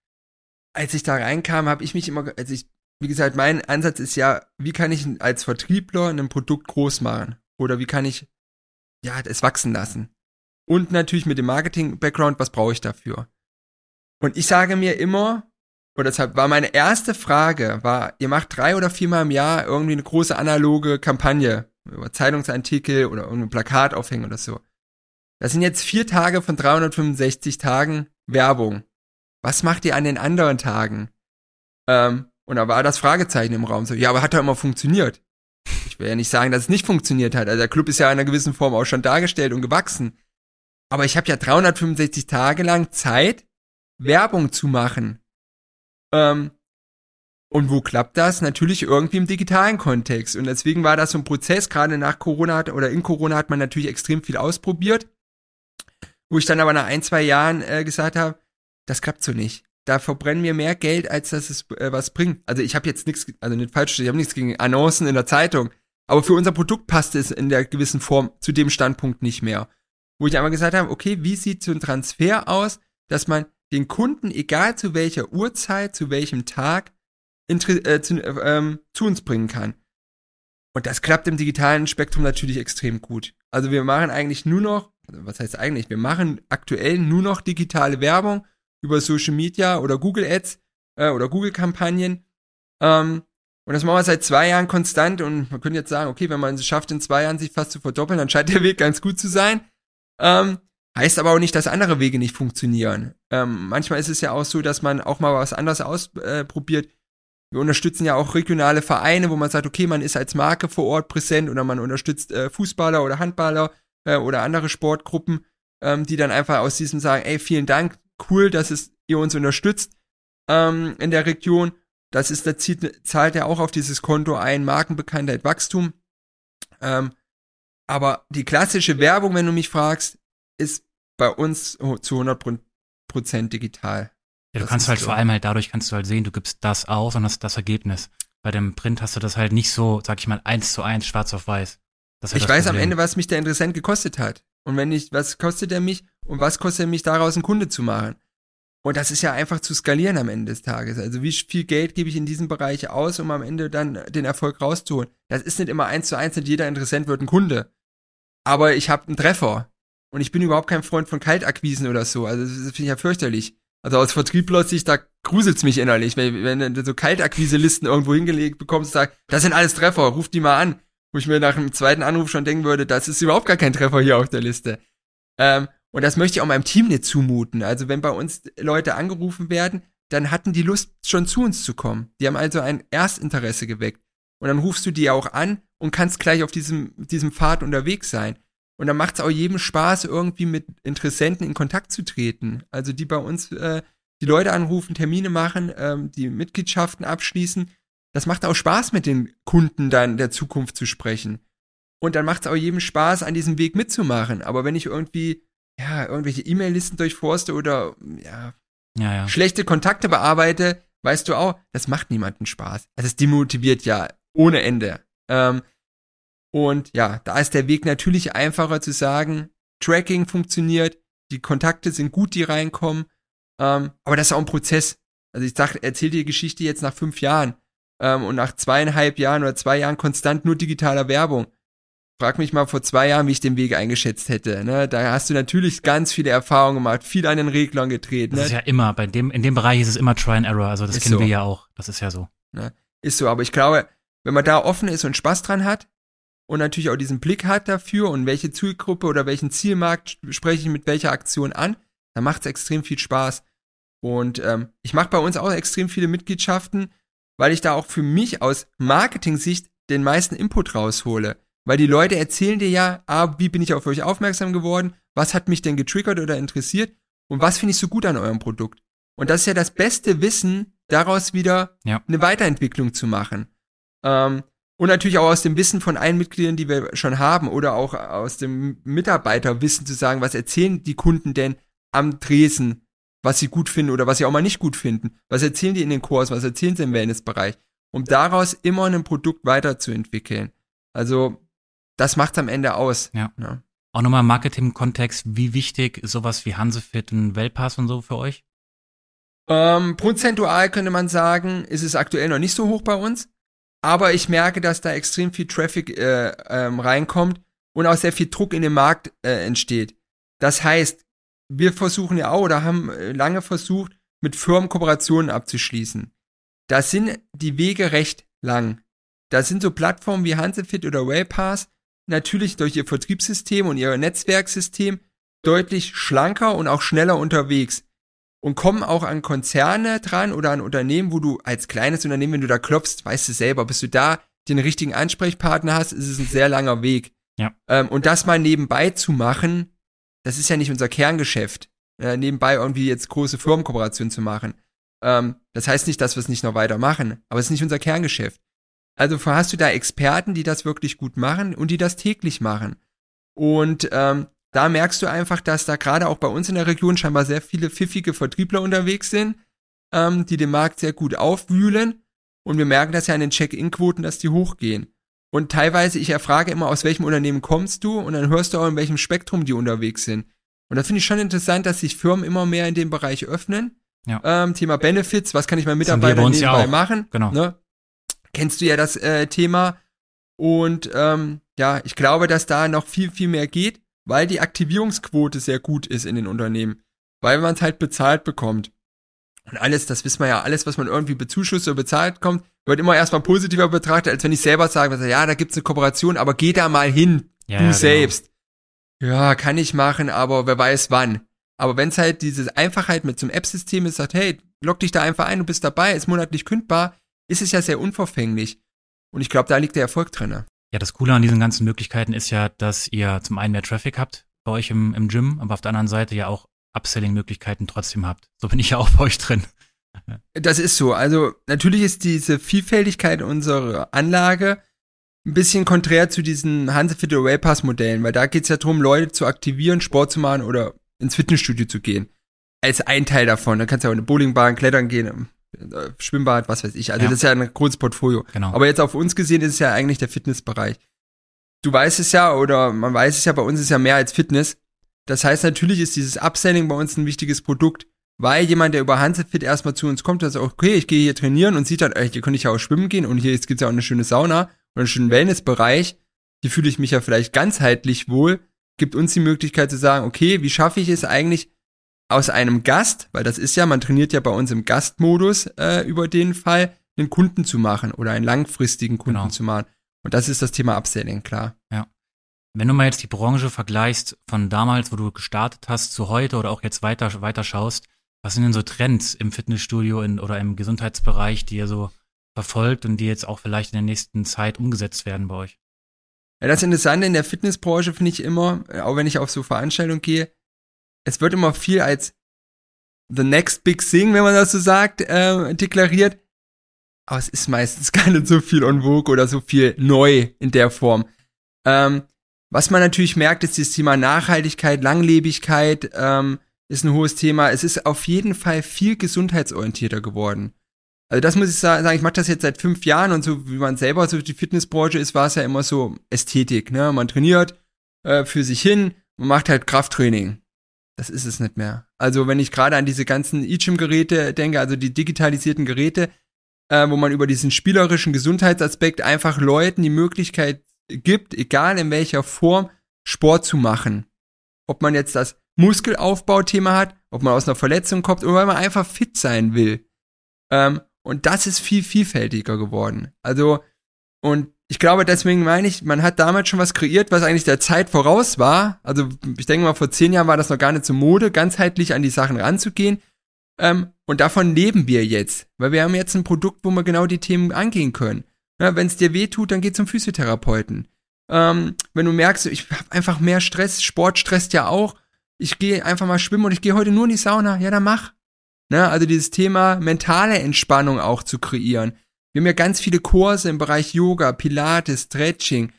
Als ich da reinkam, habe ich mich immer, wie gesagt, mein Ansatz ist ja, wie kann ich als Vertriebler ein Produkt groß machen? Oder wie kann ich es wachsen lassen? Und natürlich mit dem Marketing-Background, was brauche ich dafür? Und ich sage mir immer, oder deshalb war meine erste Frage, ihr macht 3 oder 4 Mal im Jahr irgendwie eine große analoge Kampagne über Zeitungsartikel oder irgendein Plakat aufhängen oder so. Das sind jetzt 4 Tage von 365 Tagen Werbung. Was macht ihr an den anderen Tagen? Und da war das Fragezeichen im Raum so, ja, aber hat doch immer funktioniert. Ich will ja nicht sagen, dass es nicht funktioniert hat. Also der Club ist ja in einer gewissen Form auch schon dargestellt und gewachsen. Aber ich habe ja 365 Tage lang Zeit, Werbung zu machen. Und wo klappt das? Natürlich irgendwie im digitalen Kontext. Und deswegen war das so ein Prozess, gerade nach Corona in Corona hat man natürlich extrem viel ausprobiert. Wo ich dann aber nach 1-2 Jahren gesagt habe, das klappt so nicht. Da verbrennen wir mehr Geld, als dass es was bringt. Also ich habe jetzt nichts, also nicht falsch, ich habe nichts gegen Annoncen in der Zeitung. Aber für unser Produkt passt es in der gewissen Form zu dem Standpunkt nicht mehr. Wo ich einmal gesagt habe, okay, wie sieht so ein Transfer aus, dass man den Kunden, egal zu welcher Uhrzeit, zu welchem Tag, zu uns bringen kann. Und das klappt im digitalen Spektrum natürlich extrem gut. Also wir machen eigentlich nur noch, was heißt eigentlich, wir machen aktuell nur noch digitale Werbung über Social Media oder Google Ads oder Google Kampagnen. Und das machen wir seit 2 Jahren konstant und man könnte jetzt sagen, okay, wenn man es schafft, in 2 Jahren sich fast zu verdoppeln, dann scheint der Weg ganz gut zu sein. Heißt aber auch nicht, dass andere Wege nicht funktionieren. Manchmal ist es ja auch so, dass man auch mal was anderes ausprobiert. Wir unterstützen ja auch regionale Vereine, wo man sagt, okay, man ist als Marke vor Ort präsent oder man unterstützt Fußballer oder Handballer oder andere Sportgruppen, die dann einfach aus diesem sagen, ey, vielen Dank, cool, dass ihr uns unterstützt in der Region. Das zahlt ja auch auf dieses Konto ein, Markenbekanntheit, Wachstum. Aber die klassische Werbung, wenn du mich fragst, ist bei uns zu 100% digital. Ja, du kannst halt vor allem halt dadurch kannst du halt sehen, du gibst das aus und das ist das Ergebnis. Bei dem Print hast du das halt nicht so, sag ich mal, 1:1, schwarz auf weiß. Das ist halt Ich das weiß am Problem. Ende, was mich der Interessent gekostet hat. Und wenn nicht, was kostet er mich und was kostet er mich daraus, einen Kunde zu machen? Und das ist ja einfach zu skalieren am Ende des Tages. Also wie viel Geld gebe ich in diesem Bereich aus, um am Ende dann den Erfolg rauszuholen? Das ist nicht immer 1:1, nicht jeder Interessent wird ein Kunde. Aber ich habe einen Treffer. Und ich bin überhaupt kein Freund von Kaltakquisen oder so. Also das finde ich ja fürchterlich. Also aus Vertrieblersicht, da gruselt's mich innerlich, wenn du so Kaltakquise-Listen irgendwo hingelegt bekommst und sagst, das sind alles Treffer, ruf die mal an. Wo ich mir nach dem zweiten Anruf schon denken würde, das ist überhaupt gar kein Treffer hier auf der Liste. Und das möchte ich auch meinem Team nicht zumuten. Also wenn bei uns Leute angerufen werden, dann hatten die Lust, schon zu uns zu kommen. Die haben also ein Erstinteresse geweckt. Und dann rufst du die auch an und kannst gleich auf diesem Pfad unterwegs sein. Und dann macht es auch jedem Spaß, irgendwie mit Interessenten in Kontakt zu treten. Also die bei uns die Leute anrufen, Termine machen, die Mitgliedschaften abschließen. Das macht auch Spaß, mit den Kunden dann der Zukunft zu sprechen. Und dann macht es auch jedem Spaß, an diesem Weg mitzumachen. Aber wenn ich irgendwie irgendwelche E-Mail-Listen durchforste oder schlechte Kontakte bearbeite, weißt du auch, das macht niemanden Spaß. Also es demotiviert ja ohne Ende. Und ja, da ist der Weg natürlich einfacher zu sagen, Tracking funktioniert, die Kontakte sind gut, die reinkommen, aber das ist auch ein Prozess. Also ich erzähl dir die Geschichte jetzt nach 5 Jahren und nach 2,5 Jahren oder 2 Jahren konstant nur digitaler Werbung. Frag mich mal vor 2 Jahren, wie ich den Weg eingeschätzt hätte. Ne? Da hast du natürlich ganz viele Erfahrungen gemacht, viel an den Reglern gedreht. Das ist ja immer, in dem Bereich ist es immer Try and Error, also das kennen wir ja auch, das ist ja so. Ne? Ist so, aber ich glaube, wenn man da offen ist und Spaß dran hat und natürlich auch diesen Blick hat dafür und welche Zielgruppe oder welchen Zielmarkt spreche ich mit welcher Aktion an, dann macht es extrem viel Spaß. Und ich mache bei uns auch extrem viele Mitgliedschaften, weil ich da auch für mich aus Marketing-Sicht den meisten Input raushole. Weil die Leute erzählen dir ja, wie bin ich auf euch aufmerksam geworden, was hat mich denn getriggert oder interessiert und was finde ich so gut an eurem Produkt. Und das ist ja das beste Wissen, daraus wieder eine Weiterentwicklung zu machen. Und natürlich auch aus dem Wissen von allen Mitgliedern, die wir schon haben oder auch aus dem Mitarbeiterwissen zu sagen, was erzählen die Kunden denn am Tresen, was sie gut finden oder was sie auch mal nicht gut finden. Was erzählen die in den Kurs, was erzählen sie im Wellnessbereich, um daraus immer ein Produkt weiterzuentwickeln. Also das macht's am Ende aus. Ja. Auch nochmal im Marketing-Kontext, wie wichtig ist sowas wie Hansefit und Wellpass und so für euch? Prozentual könnte man sagen, ist es aktuell noch nicht so hoch bei uns. Aber ich merke, dass da extrem viel Traffic reinkommt und auch sehr viel Druck in den Markt entsteht. Das heißt, wir versuchen ja auch oder haben lange versucht, mit Firmen Kooperationen abzuschließen. Da sind die Wege recht lang. Da sind so Plattformen wie Hansefit oder Wellpass natürlich durch ihr Vertriebssystem und ihr Netzwerksystem deutlich schlanker und auch schneller unterwegs und kommen auch an Konzerne dran oder an Unternehmen, wo du als kleines Unternehmen, wenn du da klopfst, weißt du selber, bis du da den richtigen Ansprechpartner hast, ist es ein sehr langer Weg. Ja. Und das mal nebenbei zu machen, das ist ja nicht unser Kerngeschäft, nebenbei irgendwie jetzt große Firmenkooperationen zu machen. Das heißt nicht, dass wir es nicht noch weiter machen, aber es ist nicht unser Kerngeschäft. Also hast du da Experten, die das wirklich gut machen und die das täglich machen. Und da merkst du einfach, dass da gerade auch bei uns in der Region scheinbar sehr viele pfiffige Vertriebler unterwegs sind, die den Markt sehr gut aufwühlen. Und wir merken das ja an den Check-in-Quoten, dass die hochgehen. Und teilweise, ich erfrage immer, aus welchem Unternehmen kommst du? Und dann hörst du auch, in welchem Spektrum die unterwegs sind. Und da finde ich schon interessant, dass sich Firmen immer mehr in dem Bereich öffnen. Ja. Thema Benefits, was kann ich meinen Mitarbeitern nebenbei machen? Genau. Ne? Kennst du ja das Thema. Und ich glaube, dass da noch viel, viel mehr geht, weil die Aktivierungsquote sehr gut ist in den Unternehmen. Weil man es halt bezahlt bekommt. Und alles, das wissen wir ja, alles, was man irgendwie bezuschusst oder bezahlt kommt, wird immer erstmal positiver betrachtet, als wenn ich selber sage, ja, da gibt's eine Kooperation, aber geh da mal hin, du selbst. Genau. Ja, kann ich machen, aber wer weiß wann. Aber wenn es halt diese Einfachheit mit so einem App-System ist, sagt, hey, log dich da einfach ein, du bist dabei, ist monatlich kündbar, ist es ja sehr unverfänglich. Und ich glaube, da liegt der Erfolg drin. Ja, das Coole an diesen ganzen Möglichkeiten ist ja, dass ihr zum einen mehr Traffic habt bei euch im Gym, aber auf der anderen Seite ja auch Upselling-Möglichkeiten trotzdem habt. So bin ich ja auch bei euch drin. Das ist so. Also natürlich ist diese Vielfältigkeit unserer Anlage ein bisschen konträr zu diesen Hansefit oder Wellpass-Modellen, weil da geht's ja darum, Leute zu aktivieren, Sport zu machen oder ins Fitnessstudio zu gehen. Als ein Teil davon. Da kannst du auch in eine Bowlingbahn klettern gehen. Schwimmbad, was weiß ich. Also das ist ja ein großes Portfolio. Genau. Aber jetzt auf uns gesehen ist es ja eigentlich der Fitnessbereich. Du weißt es ja, oder man weiß es ja, bei uns ist ja mehr als Fitness. Das heißt, natürlich ist dieses Upselling bei uns ein wichtiges Produkt, weil jemand, der über Hansefit erstmal zu uns kommt, der sagt, okay, ich gehe hier trainieren und sieht dann, hier könnte ich ja auch schwimmen gehen und hier jetzt gibt's ja auch eine schöne Sauna und einen schönen Wellnessbereich. Hier fühle ich mich ja vielleicht ganzheitlich wohl. Gibt uns die Möglichkeit zu sagen, okay, wie schaffe ich es eigentlich aus einem Gast, weil das ist ja, man trainiert ja bei uns im Gastmodus über den Fall, einen Kunden zu machen oder einen langfristigen Kunden zu machen. Und das ist das Thema Upselling, klar. Ja. Wenn du mal jetzt die Branche vergleichst von damals, wo du gestartet hast, zu heute oder auch jetzt weiter schaust, was sind denn so Trends im Fitnessstudio oder im Gesundheitsbereich, die ihr so verfolgt und die jetzt auch vielleicht in der nächsten Zeit umgesetzt werden bei euch? Ja, das Interessante in der Fitnessbranche finde ich immer, auch wenn ich auf so Veranstaltungen gehe, es wird immer viel als the next big thing, wenn man das so sagt, deklariert. Aber es ist meistens gar nicht so viel en vogue oder so viel neu in der Form. Was man natürlich merkt, ist das Thema Nachhaltigkeit, Langlebigkeit ist ein hohes Thema. Es ist auf jeden Fall viel gesundheitsorientierter geworden. Also das muss ich sagen, ich mache das jetzt seit 5 Jahren und so, wie man selber so die Fitnessbranche ist, war es ja immer so Ästhetik, ne? Man trainiert für sich hin und macht halt Krafttraining. Das ist es nicht mehr. Also wenn ich gerade an diese ganzen eGym-Geräte denke, also die digitalisierten Geräte, wo man über diesen spielerischen Gesundheitsaspekt einfach Leuten die Möglichkeit gibt, egal in welcher Form, Sport zu machen. Ob man jetzt das Muskelaufbauthema hat, ob man aus einer Verletzung kommt oder weil man einfach fit sein will. Und das ist viel vielfältiger geworden. Also, und ich glaube, deswegen meine ich, man hat damals schon was kreiert, was eigentlich der Zeit voraus war. Also, ich denke mal, vor 10 Jahren war das noch gar nicht so Mode, ganzheitlich an die Sachen ranzugehen. Und davon leben wir jetzt. Weil wir haben jetzt ein Produkt, wo wir genau die Themen angehen können. Ja, wenn es dir weh tut, dann geh zum Physiotherapeuten. Wenn du merkst, ich habe einfach mehr Stress, Sport stresst ja auch, ich gehe einfach mal schwimmen und ich gehe heute nur in die Sauna, ja, dann mach. Ne, also dieses Thema mentale Entspannung auch zu kreieren. Wir haben ja ganz viele Kurse im Bereich Yoga, Pilates, Stretching.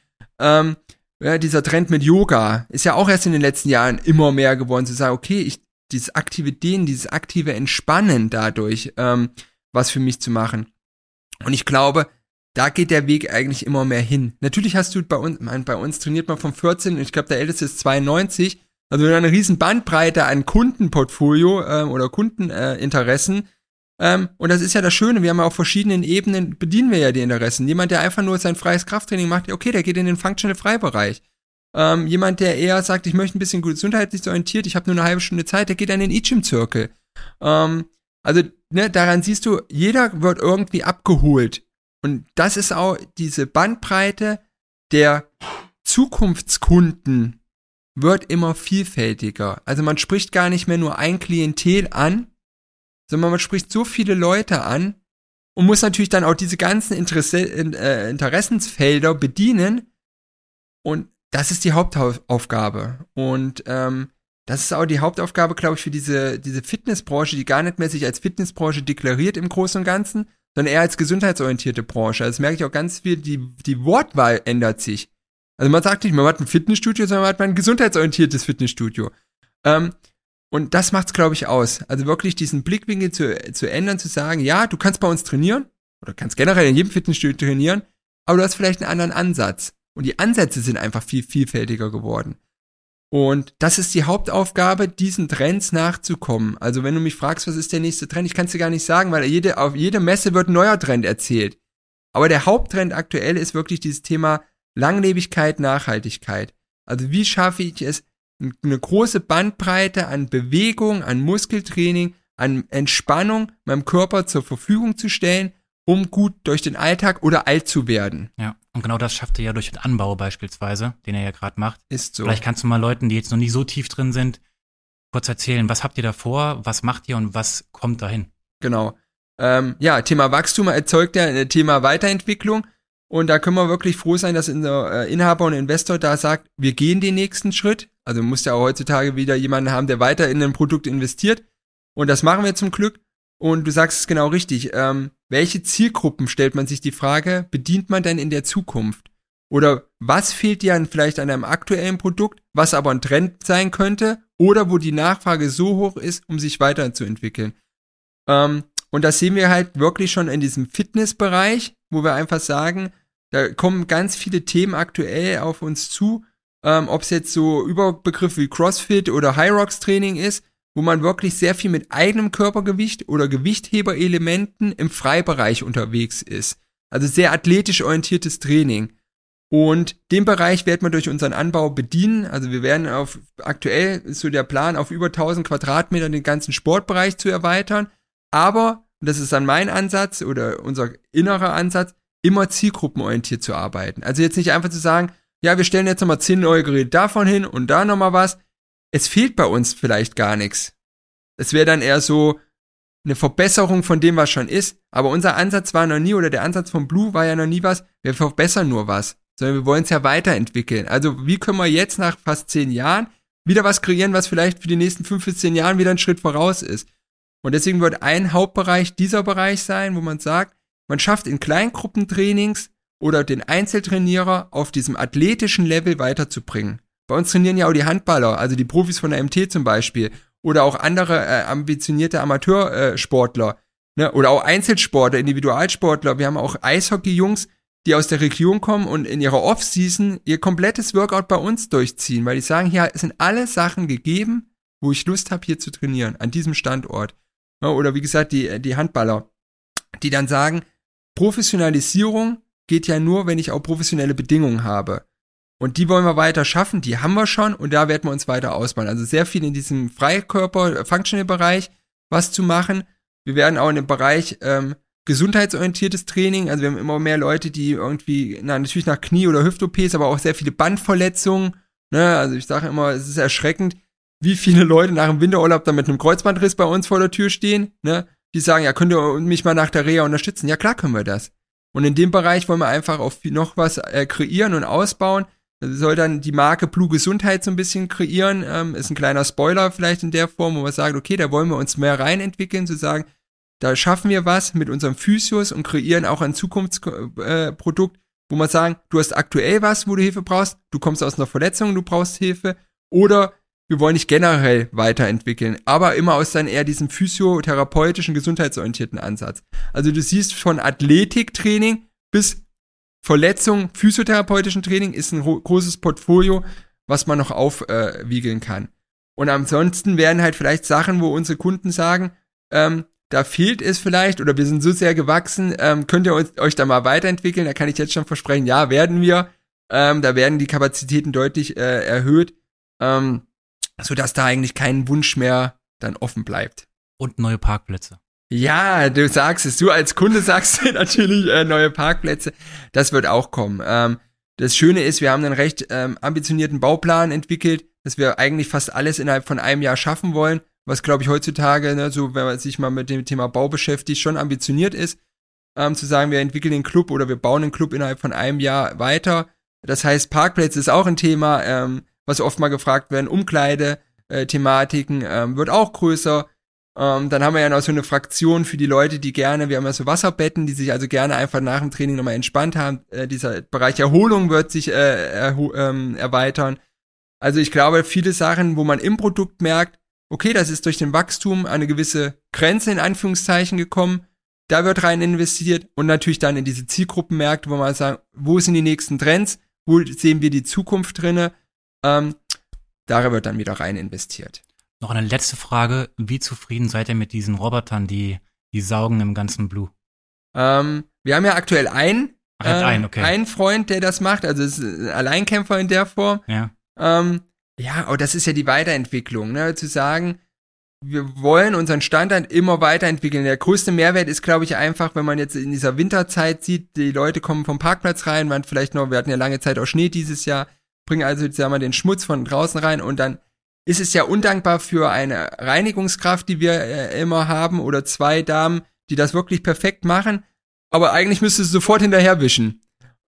Dieser Trend mit Yoga ist ja auch erst in den letzten Jahren immer mehr geworden, zu sagen, okay, dieses aktive Dehnen, dieses aktive Entspannen dadurch, was für mich zu machen. Und ich glaube, da geht der Weg eigentlich immer mehr hin. Natürlich hast du bei uns trainiert man von 14, ich glaube der älteste ist 92, also eine riesen Bandbreite an Kundenportfolio oder Kundeninteressen. Und das ist ja das Schöne, wir haben ja auf verschiedenen Ebenen, bedienen wir ja die Interessen. Jemand, der einfach nur sein freies Krafttraining macht, okay, der geht in den Functional-Frei-Bereich. Jemand, der eher sagt, ich möchte ein bisschen gesundheitlich orientiert, ich habe nur eine halbe Stunde Zeit, der geht in den eGym-Zirkel. Also, ne, daran siehst du, jeder wird irgendwie abgeholt. Und das ist auch diese Bandbreite der Zukunftskunden wird immer vielfältiger. Also man spricht gar nicht mehr nur ein Klientel an, sondern man spricht so viele Leute an und muss natürlich dann auch diese ganzen Interessensfelder bedienen. Und das ist die Hauptaufgabe. Und das ist auch die Hauptaufgabe, glaube ich, für diese Fitnessbranche, die gar nicht mehr sich als Fitnessbranche deklariert im Großen und Ganzen, sondern eher als gesundheitsorientierte Branche. Also das merke ich auch ganz viel, die Wortwahl ändert sich. Also man sagt nicht, man hat ein Fitnessstudio, sondern man hat ein gesundheitsorientiertes Fitnessstudio. Und das macht's, glaube ich, aus. Also wirklich diesen Blickwinkel zu ändern, zu sagen, ja, du kannst bei uns trainieren, oder kannst generell in jedem Fitnessstudio trainieren, aber du hast vielleicht einen anderen Ansatz. Und die Ansätze sind einfach viel vielfältiger geworden. Und das ist die Hauptaufgabe, diesen Trends nachzukommen. Also wenn du mich fragst, was ist der nächste Trend, ich kann es dir gar nicht sagen, weil auf jeder Messe wird ein neuer Trend erzählt. Aber der Haupttrend aktuell ist wirklich dieses Thema Langlebigkeit, Nachhaltigkeit. Also wie schaffe ich es, eine große Bandbreite an Bewegung, an Muskeltraining, an Entspannung meinem Körper zur Verfügung zu stellen, um gut durch den Alltag oder alt zu werden. Ja, und genau das schafft ihr ja durch den Anbau beispielsweise, den ihr ja gerade macht. Ist so. Vielleicht kannst du mal Leuten, die jetzt noch nicht so tief drin sind, kurz erzählen, was habt ihr da vor, was macht ihr und was kommt dahin? Genau. Thema Wachstum erzeugt ja ein Thema Weiterentwicklung. Und da können wir wirklich froh sein, dass unser Inhaber und Investor da sagt, wir gehen den nächsten Schritt. Also muss ja auch heutzutage wieder jemanden haben, der weiter in ein Produkt investiert. Und das machen wir zum Glück. Und du sagst es genau richtig. Welche Zielgruppen, stellt man sich die Frage, bedient man denn in der Zukunft? Oder was fehlt dir vielleicht an einem aktuellen Produkt, was aber ein Trend sein könnte? Oder wo die Nachfrage so hoch ist, um sich weiterzuentwickeln? Und das sehen wir halt wirklich schon in diesem Fitnessbereich, wo wir einfach sagen, da kommen ganz viele Themen aktuell auf uns zu, ob es jetzt so Überbegriffe wie CrossFit oder High-Rocks-Training ist, wo man wirklich sehr viel mit eigenem Körpergewicht oder Gewichtheberelementen im Freibereich unterwegs ist. Also sehr athletisch orientiertes Training. Und den Bereich werden wir durch unseren Anbau bedienen. Also wir werden aktuell ist so der Plan, auf über 1000 Quadratmeter den ganzen Sportbereich zu erweitern. Aber, und das ist dann mein Ansatz oder unser innerer Ansatz, immer zielgruppenorientiert zu arbeiten. Also jetzt nicht einfach zu sagen, ja, wir stellen jetzt nochmal 10 neue Geräte davon hin und da nochmal was. Es fehlt bei uns vielleicht gar nichts. Es wäre dann eher so eine Verbesserung von dem, was schon ist. Aber unser Ansatz war noch nie, oder der Ansatz von Blue war ja noch nie was, wir verbessern nur was. Sondern wir wollen es ja weiterentwickeln. Also wie können wir jetzt nach fast 10 Jahren wieder was kreieren, was vielleicht für die nächsten 5 bis 10 Jahren wieder einen Schritt voraus ist. Und deswegen wird ein Hauptbereich dieser Bereich sein, wo man sagt, man schafft in Kleingruppentrainings oder den Einzeltrainierer auf diesem athletischen Level weiterzubringen. Bei uns trainieren ja auch die Handballer, also die Profis von der MT zum Beispiel, oder auch andere ambitionierte Amateursportler, ne? Oder auch Einzelsportler, Individualsportler. Wir haben auch Eishockey-Jungs, die aus der Region kommen und in ihrer Off-Season ihr komplettes Workout bei uns durchziehen, weil die sagen, hier sind alle Sachen gegeben, wo ich Lust habe, hier zu trainieren, an diesem Standort. Ja, oder wie gesagt, die Handballer, die dann sagen, Professionalisierung geht ja nur, wenn ich auch professionelle Bedingungen habe. Und die wollen wir weiter schaffen, die haben wir schon und da werden wir uns weiter ausbauen. Also sehr viel in diesem Freikörper-Functional-Bereich was zu machen. Wir werden auch in dem Bereich gesundheitsorientiertes Training, also wir haben immer mehr Leute, die irgendwie, natürlich nach Knie- oder Hüft-OPs, aber auch sehr viele Bandverletzungen, ne, also ich sage immer, es ist erschreckend, wie viele Leute nach dem Winterurlaub dann mit einem Kreuzbandriss bei uns vor der Tür stehen, ne, die sagen, ja, könnt ihr mich mal nach der Reha unterstützen? Ja, klar können wir das. Und in dem Bereich wollen wir einfach auch noch was kreieren und ausbauen. Das soll dann die Marke Blue Gesundheit so ein bisschen kreieren, ist ein kleiner Spoiler vielleicht in der Form, wo man sagt, okay, da wollen wir uns mehr reinentwickeln, zu sagen, da schaffen wir was mit unserem Physios und kreieren auch ein Zukunftsprodukt, wo man sagen, du hast aktuell was, wo du Hilfe brauchst, du kommst aus einer Verletzung, du brauchst Hilfe, oder wir wollen dich generell weiterentwickeln, aber immer aus dann eher diesem physiotherapeutischen, gesundheitsorientierten Ansatz. Also du siehst von Athletiktraining bis Verletzung, physiotherapeutischen Training ist ein großes Portfolio, was man noch aufwiegeln kann. Und ansonsten werden halt vielleicht Sachen, wo unsere Kunden sagen, da fehlt es vielleicht oder wir sind so sehr gewachsen, könnt ihr euch da mal weiterentwickeln? Da kann ich jetzt schon versprechen, ja, werden wir. Da werden die Kapazitäten deutlich erhöht, sodass da eigentlich kein Wunsch mehr dann offen bleibt. Und neue Parkplätze. Ja, du sagst es. Du als Kunde sagst natürlich neue Parkplätze. Das wird auch kommen. Das Schöne ist, wir haben einen recht ambitionierten Bauplan entwickelt, dass wir eigentlich fast alles innerhalb von einem Jahr schaffen wollen, was, glaube ich, heutzutage, ne, so wenn man sich mal mit dem Thema Bau beschäftigt, schon ambitioniert ist, zu sagen, wir entwickeln den Club oder wir bauen den Club innerhalb von einem Jahr weiter. Das heißt, Parkplätze ist auch ein Thema, was oft mal gefragt werden, Umkleide-Thematiken wird auch größer. Dann haben wir ja noch so eine Fraktion für die Leute, die gerne, wir haben ja so Wasserbetten, die sich also gerne einfach nach dem Training nochmal entspannt haben. Dieser Bereich Erholung wird sich erweitern. Also ich glaube, viele Sachen, wo man im Produkt merkt, okay, das ist durch den Wachstum an eine gewisse Grenze in Anführungszeichen gekommen, da wird rein investiert und natürlich dann in diese Zielgruppenmärkte, wo man sagt, wo sind die nächsten Trends, wo sehen wir die Zukunft drinne, da wird dann wieder rein investiert. Noch eine letzte Frage, wie zufrieden seid ihr mit diesen Robotern, die saugen im ganzen Blue? Wir haben ja aktuell einen Freund, der das macht, also es ist ein Alleinkämpfer in der Form. Ja. Aber das ist ja die Weiterentwicklung, ne? Zu sagen, wir wollen unseren Standard immer weiterentwickeln. Der größte Mehrwert ist, glaube ich, einfach, wenn man jetzt in dieser Winterzeit sieht, die Leute kommen vom Parkplatz rein, wir hatten ja lange Zeit auch Schnee dieses Jahr, bringen also, sagen wir, den Schmutz von draußen rein und dann ist es ja undankbar für eine Reinigungskraft, die wir immer haben, oder 2 Damen, die das wirklich perfekt machen, aber eigentlich müsste es sofort hinterherwischen.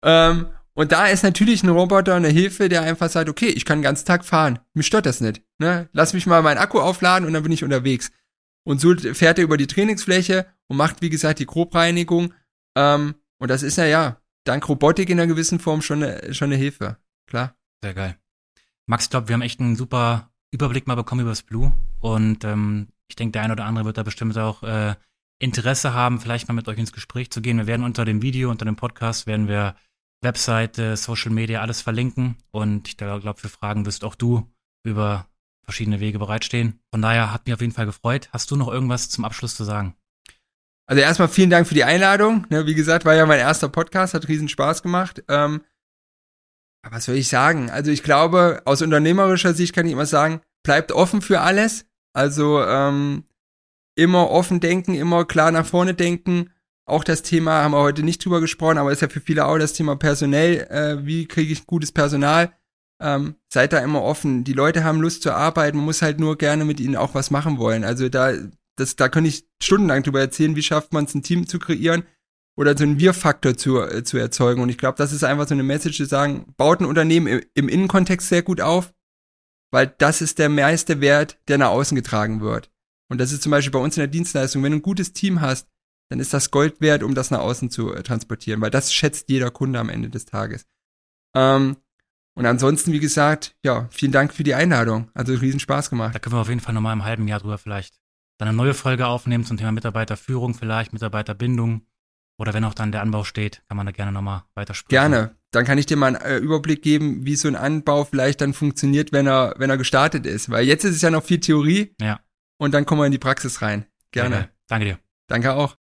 Und da ist natürlich ein Roboter eine Hilfe, der einfach sagt, okay, ich kann den ganzen Tag fahren, mich stört das nicht, ne? Lass mich mal meinen Akku aufladen und dann bin ich unterwegs. Und so fährt er über die Trainingsfläche und macht, wie gesagt, die Grobreinigung. Und das ist ja dank Robotik in einer gewissen Form schon eine Hilfe, klar. Sehr geil. Max, ich glaube, wir haben echt einen super Überblick mal bekommen über das Blue und ich denke, der eine oder andere wird da bestimmt auch Interesse haben, vielleicht mal mit euch ins Gespräch zu gehen, wir werden unter dem Video, unter dem Podcast, werden wir Webseite, Social Media, alles verlinken. Und ich glaube, für Fragen wirst auch du über verschiedene Wege bereitstehen. Von daher hat mich auf jeden Fall gefreut. Hast du noch irgendwas zum Abschluss zu sagen? Also erstmal vielen Dank für die Einladung. Wie gesagt, war ja mein erster Podcast, hat riesen Spaß gemacht. Aber was soll ich sagen? Also ich glaube, aus unternehmerischer Sicht kann ich immer sagen, bleibt offen für alles. Also immer offen denken, immer klar nach vorne denken. Auch das Thema, haben wir heute nicht drüber gesprochen, aber ist ja für viele auch das Thema personell. Wie kriege ich gutes Personal? Seid da immer offen. Die Leute haben Lust zu arbeiten, man muss halt nur gerne mit ihnen auch was machen wollen. Also da kann ich stundenlang drüber erzählen, wie schafft man es, ein Team zu kreieren oder so einen Wir-Faktor zu erzeugen. Und ich glaube, das ist einfach so eine Message, zu sagen, baut ein Unternehmen im Innenkontext sehr gut auf, weil das ist der meiste Wert, der nach außen getragen wird. Und das ist zum Beispiel bei uns in der Dienstleistung, wenn du ein gutes Team hast, dann ist das Gold wert, um das nach außen zu transportieren, weil das schätzt jeder Kunde am Ende des Tages. Und ansonsten, wie gesagt, ja, vielen Dank für die Einladung. Also riesen Spaß gemacht. Da können wir auf jeden Fall nochmal im halben Jahr drüber vielleicht dann eine neue Folge aufnehmen zum Thema Mitarbeiterführung, vielleicht Mitarbeiterbindung. Oder wenn auch dann der Anbau steht, kann man da gerne nochmal weitersprechen. Gerne. Dann kann ich dir mal einen Überblick geben, wie so ein Anbau vielleicht dann funktioniert, wenn er gestartet ist. Weil jetzt ist es ja noch viel Theorie. Ja. Und dann kommen wir in die Praxis rein. Gerne. Danke dir. Danke auch.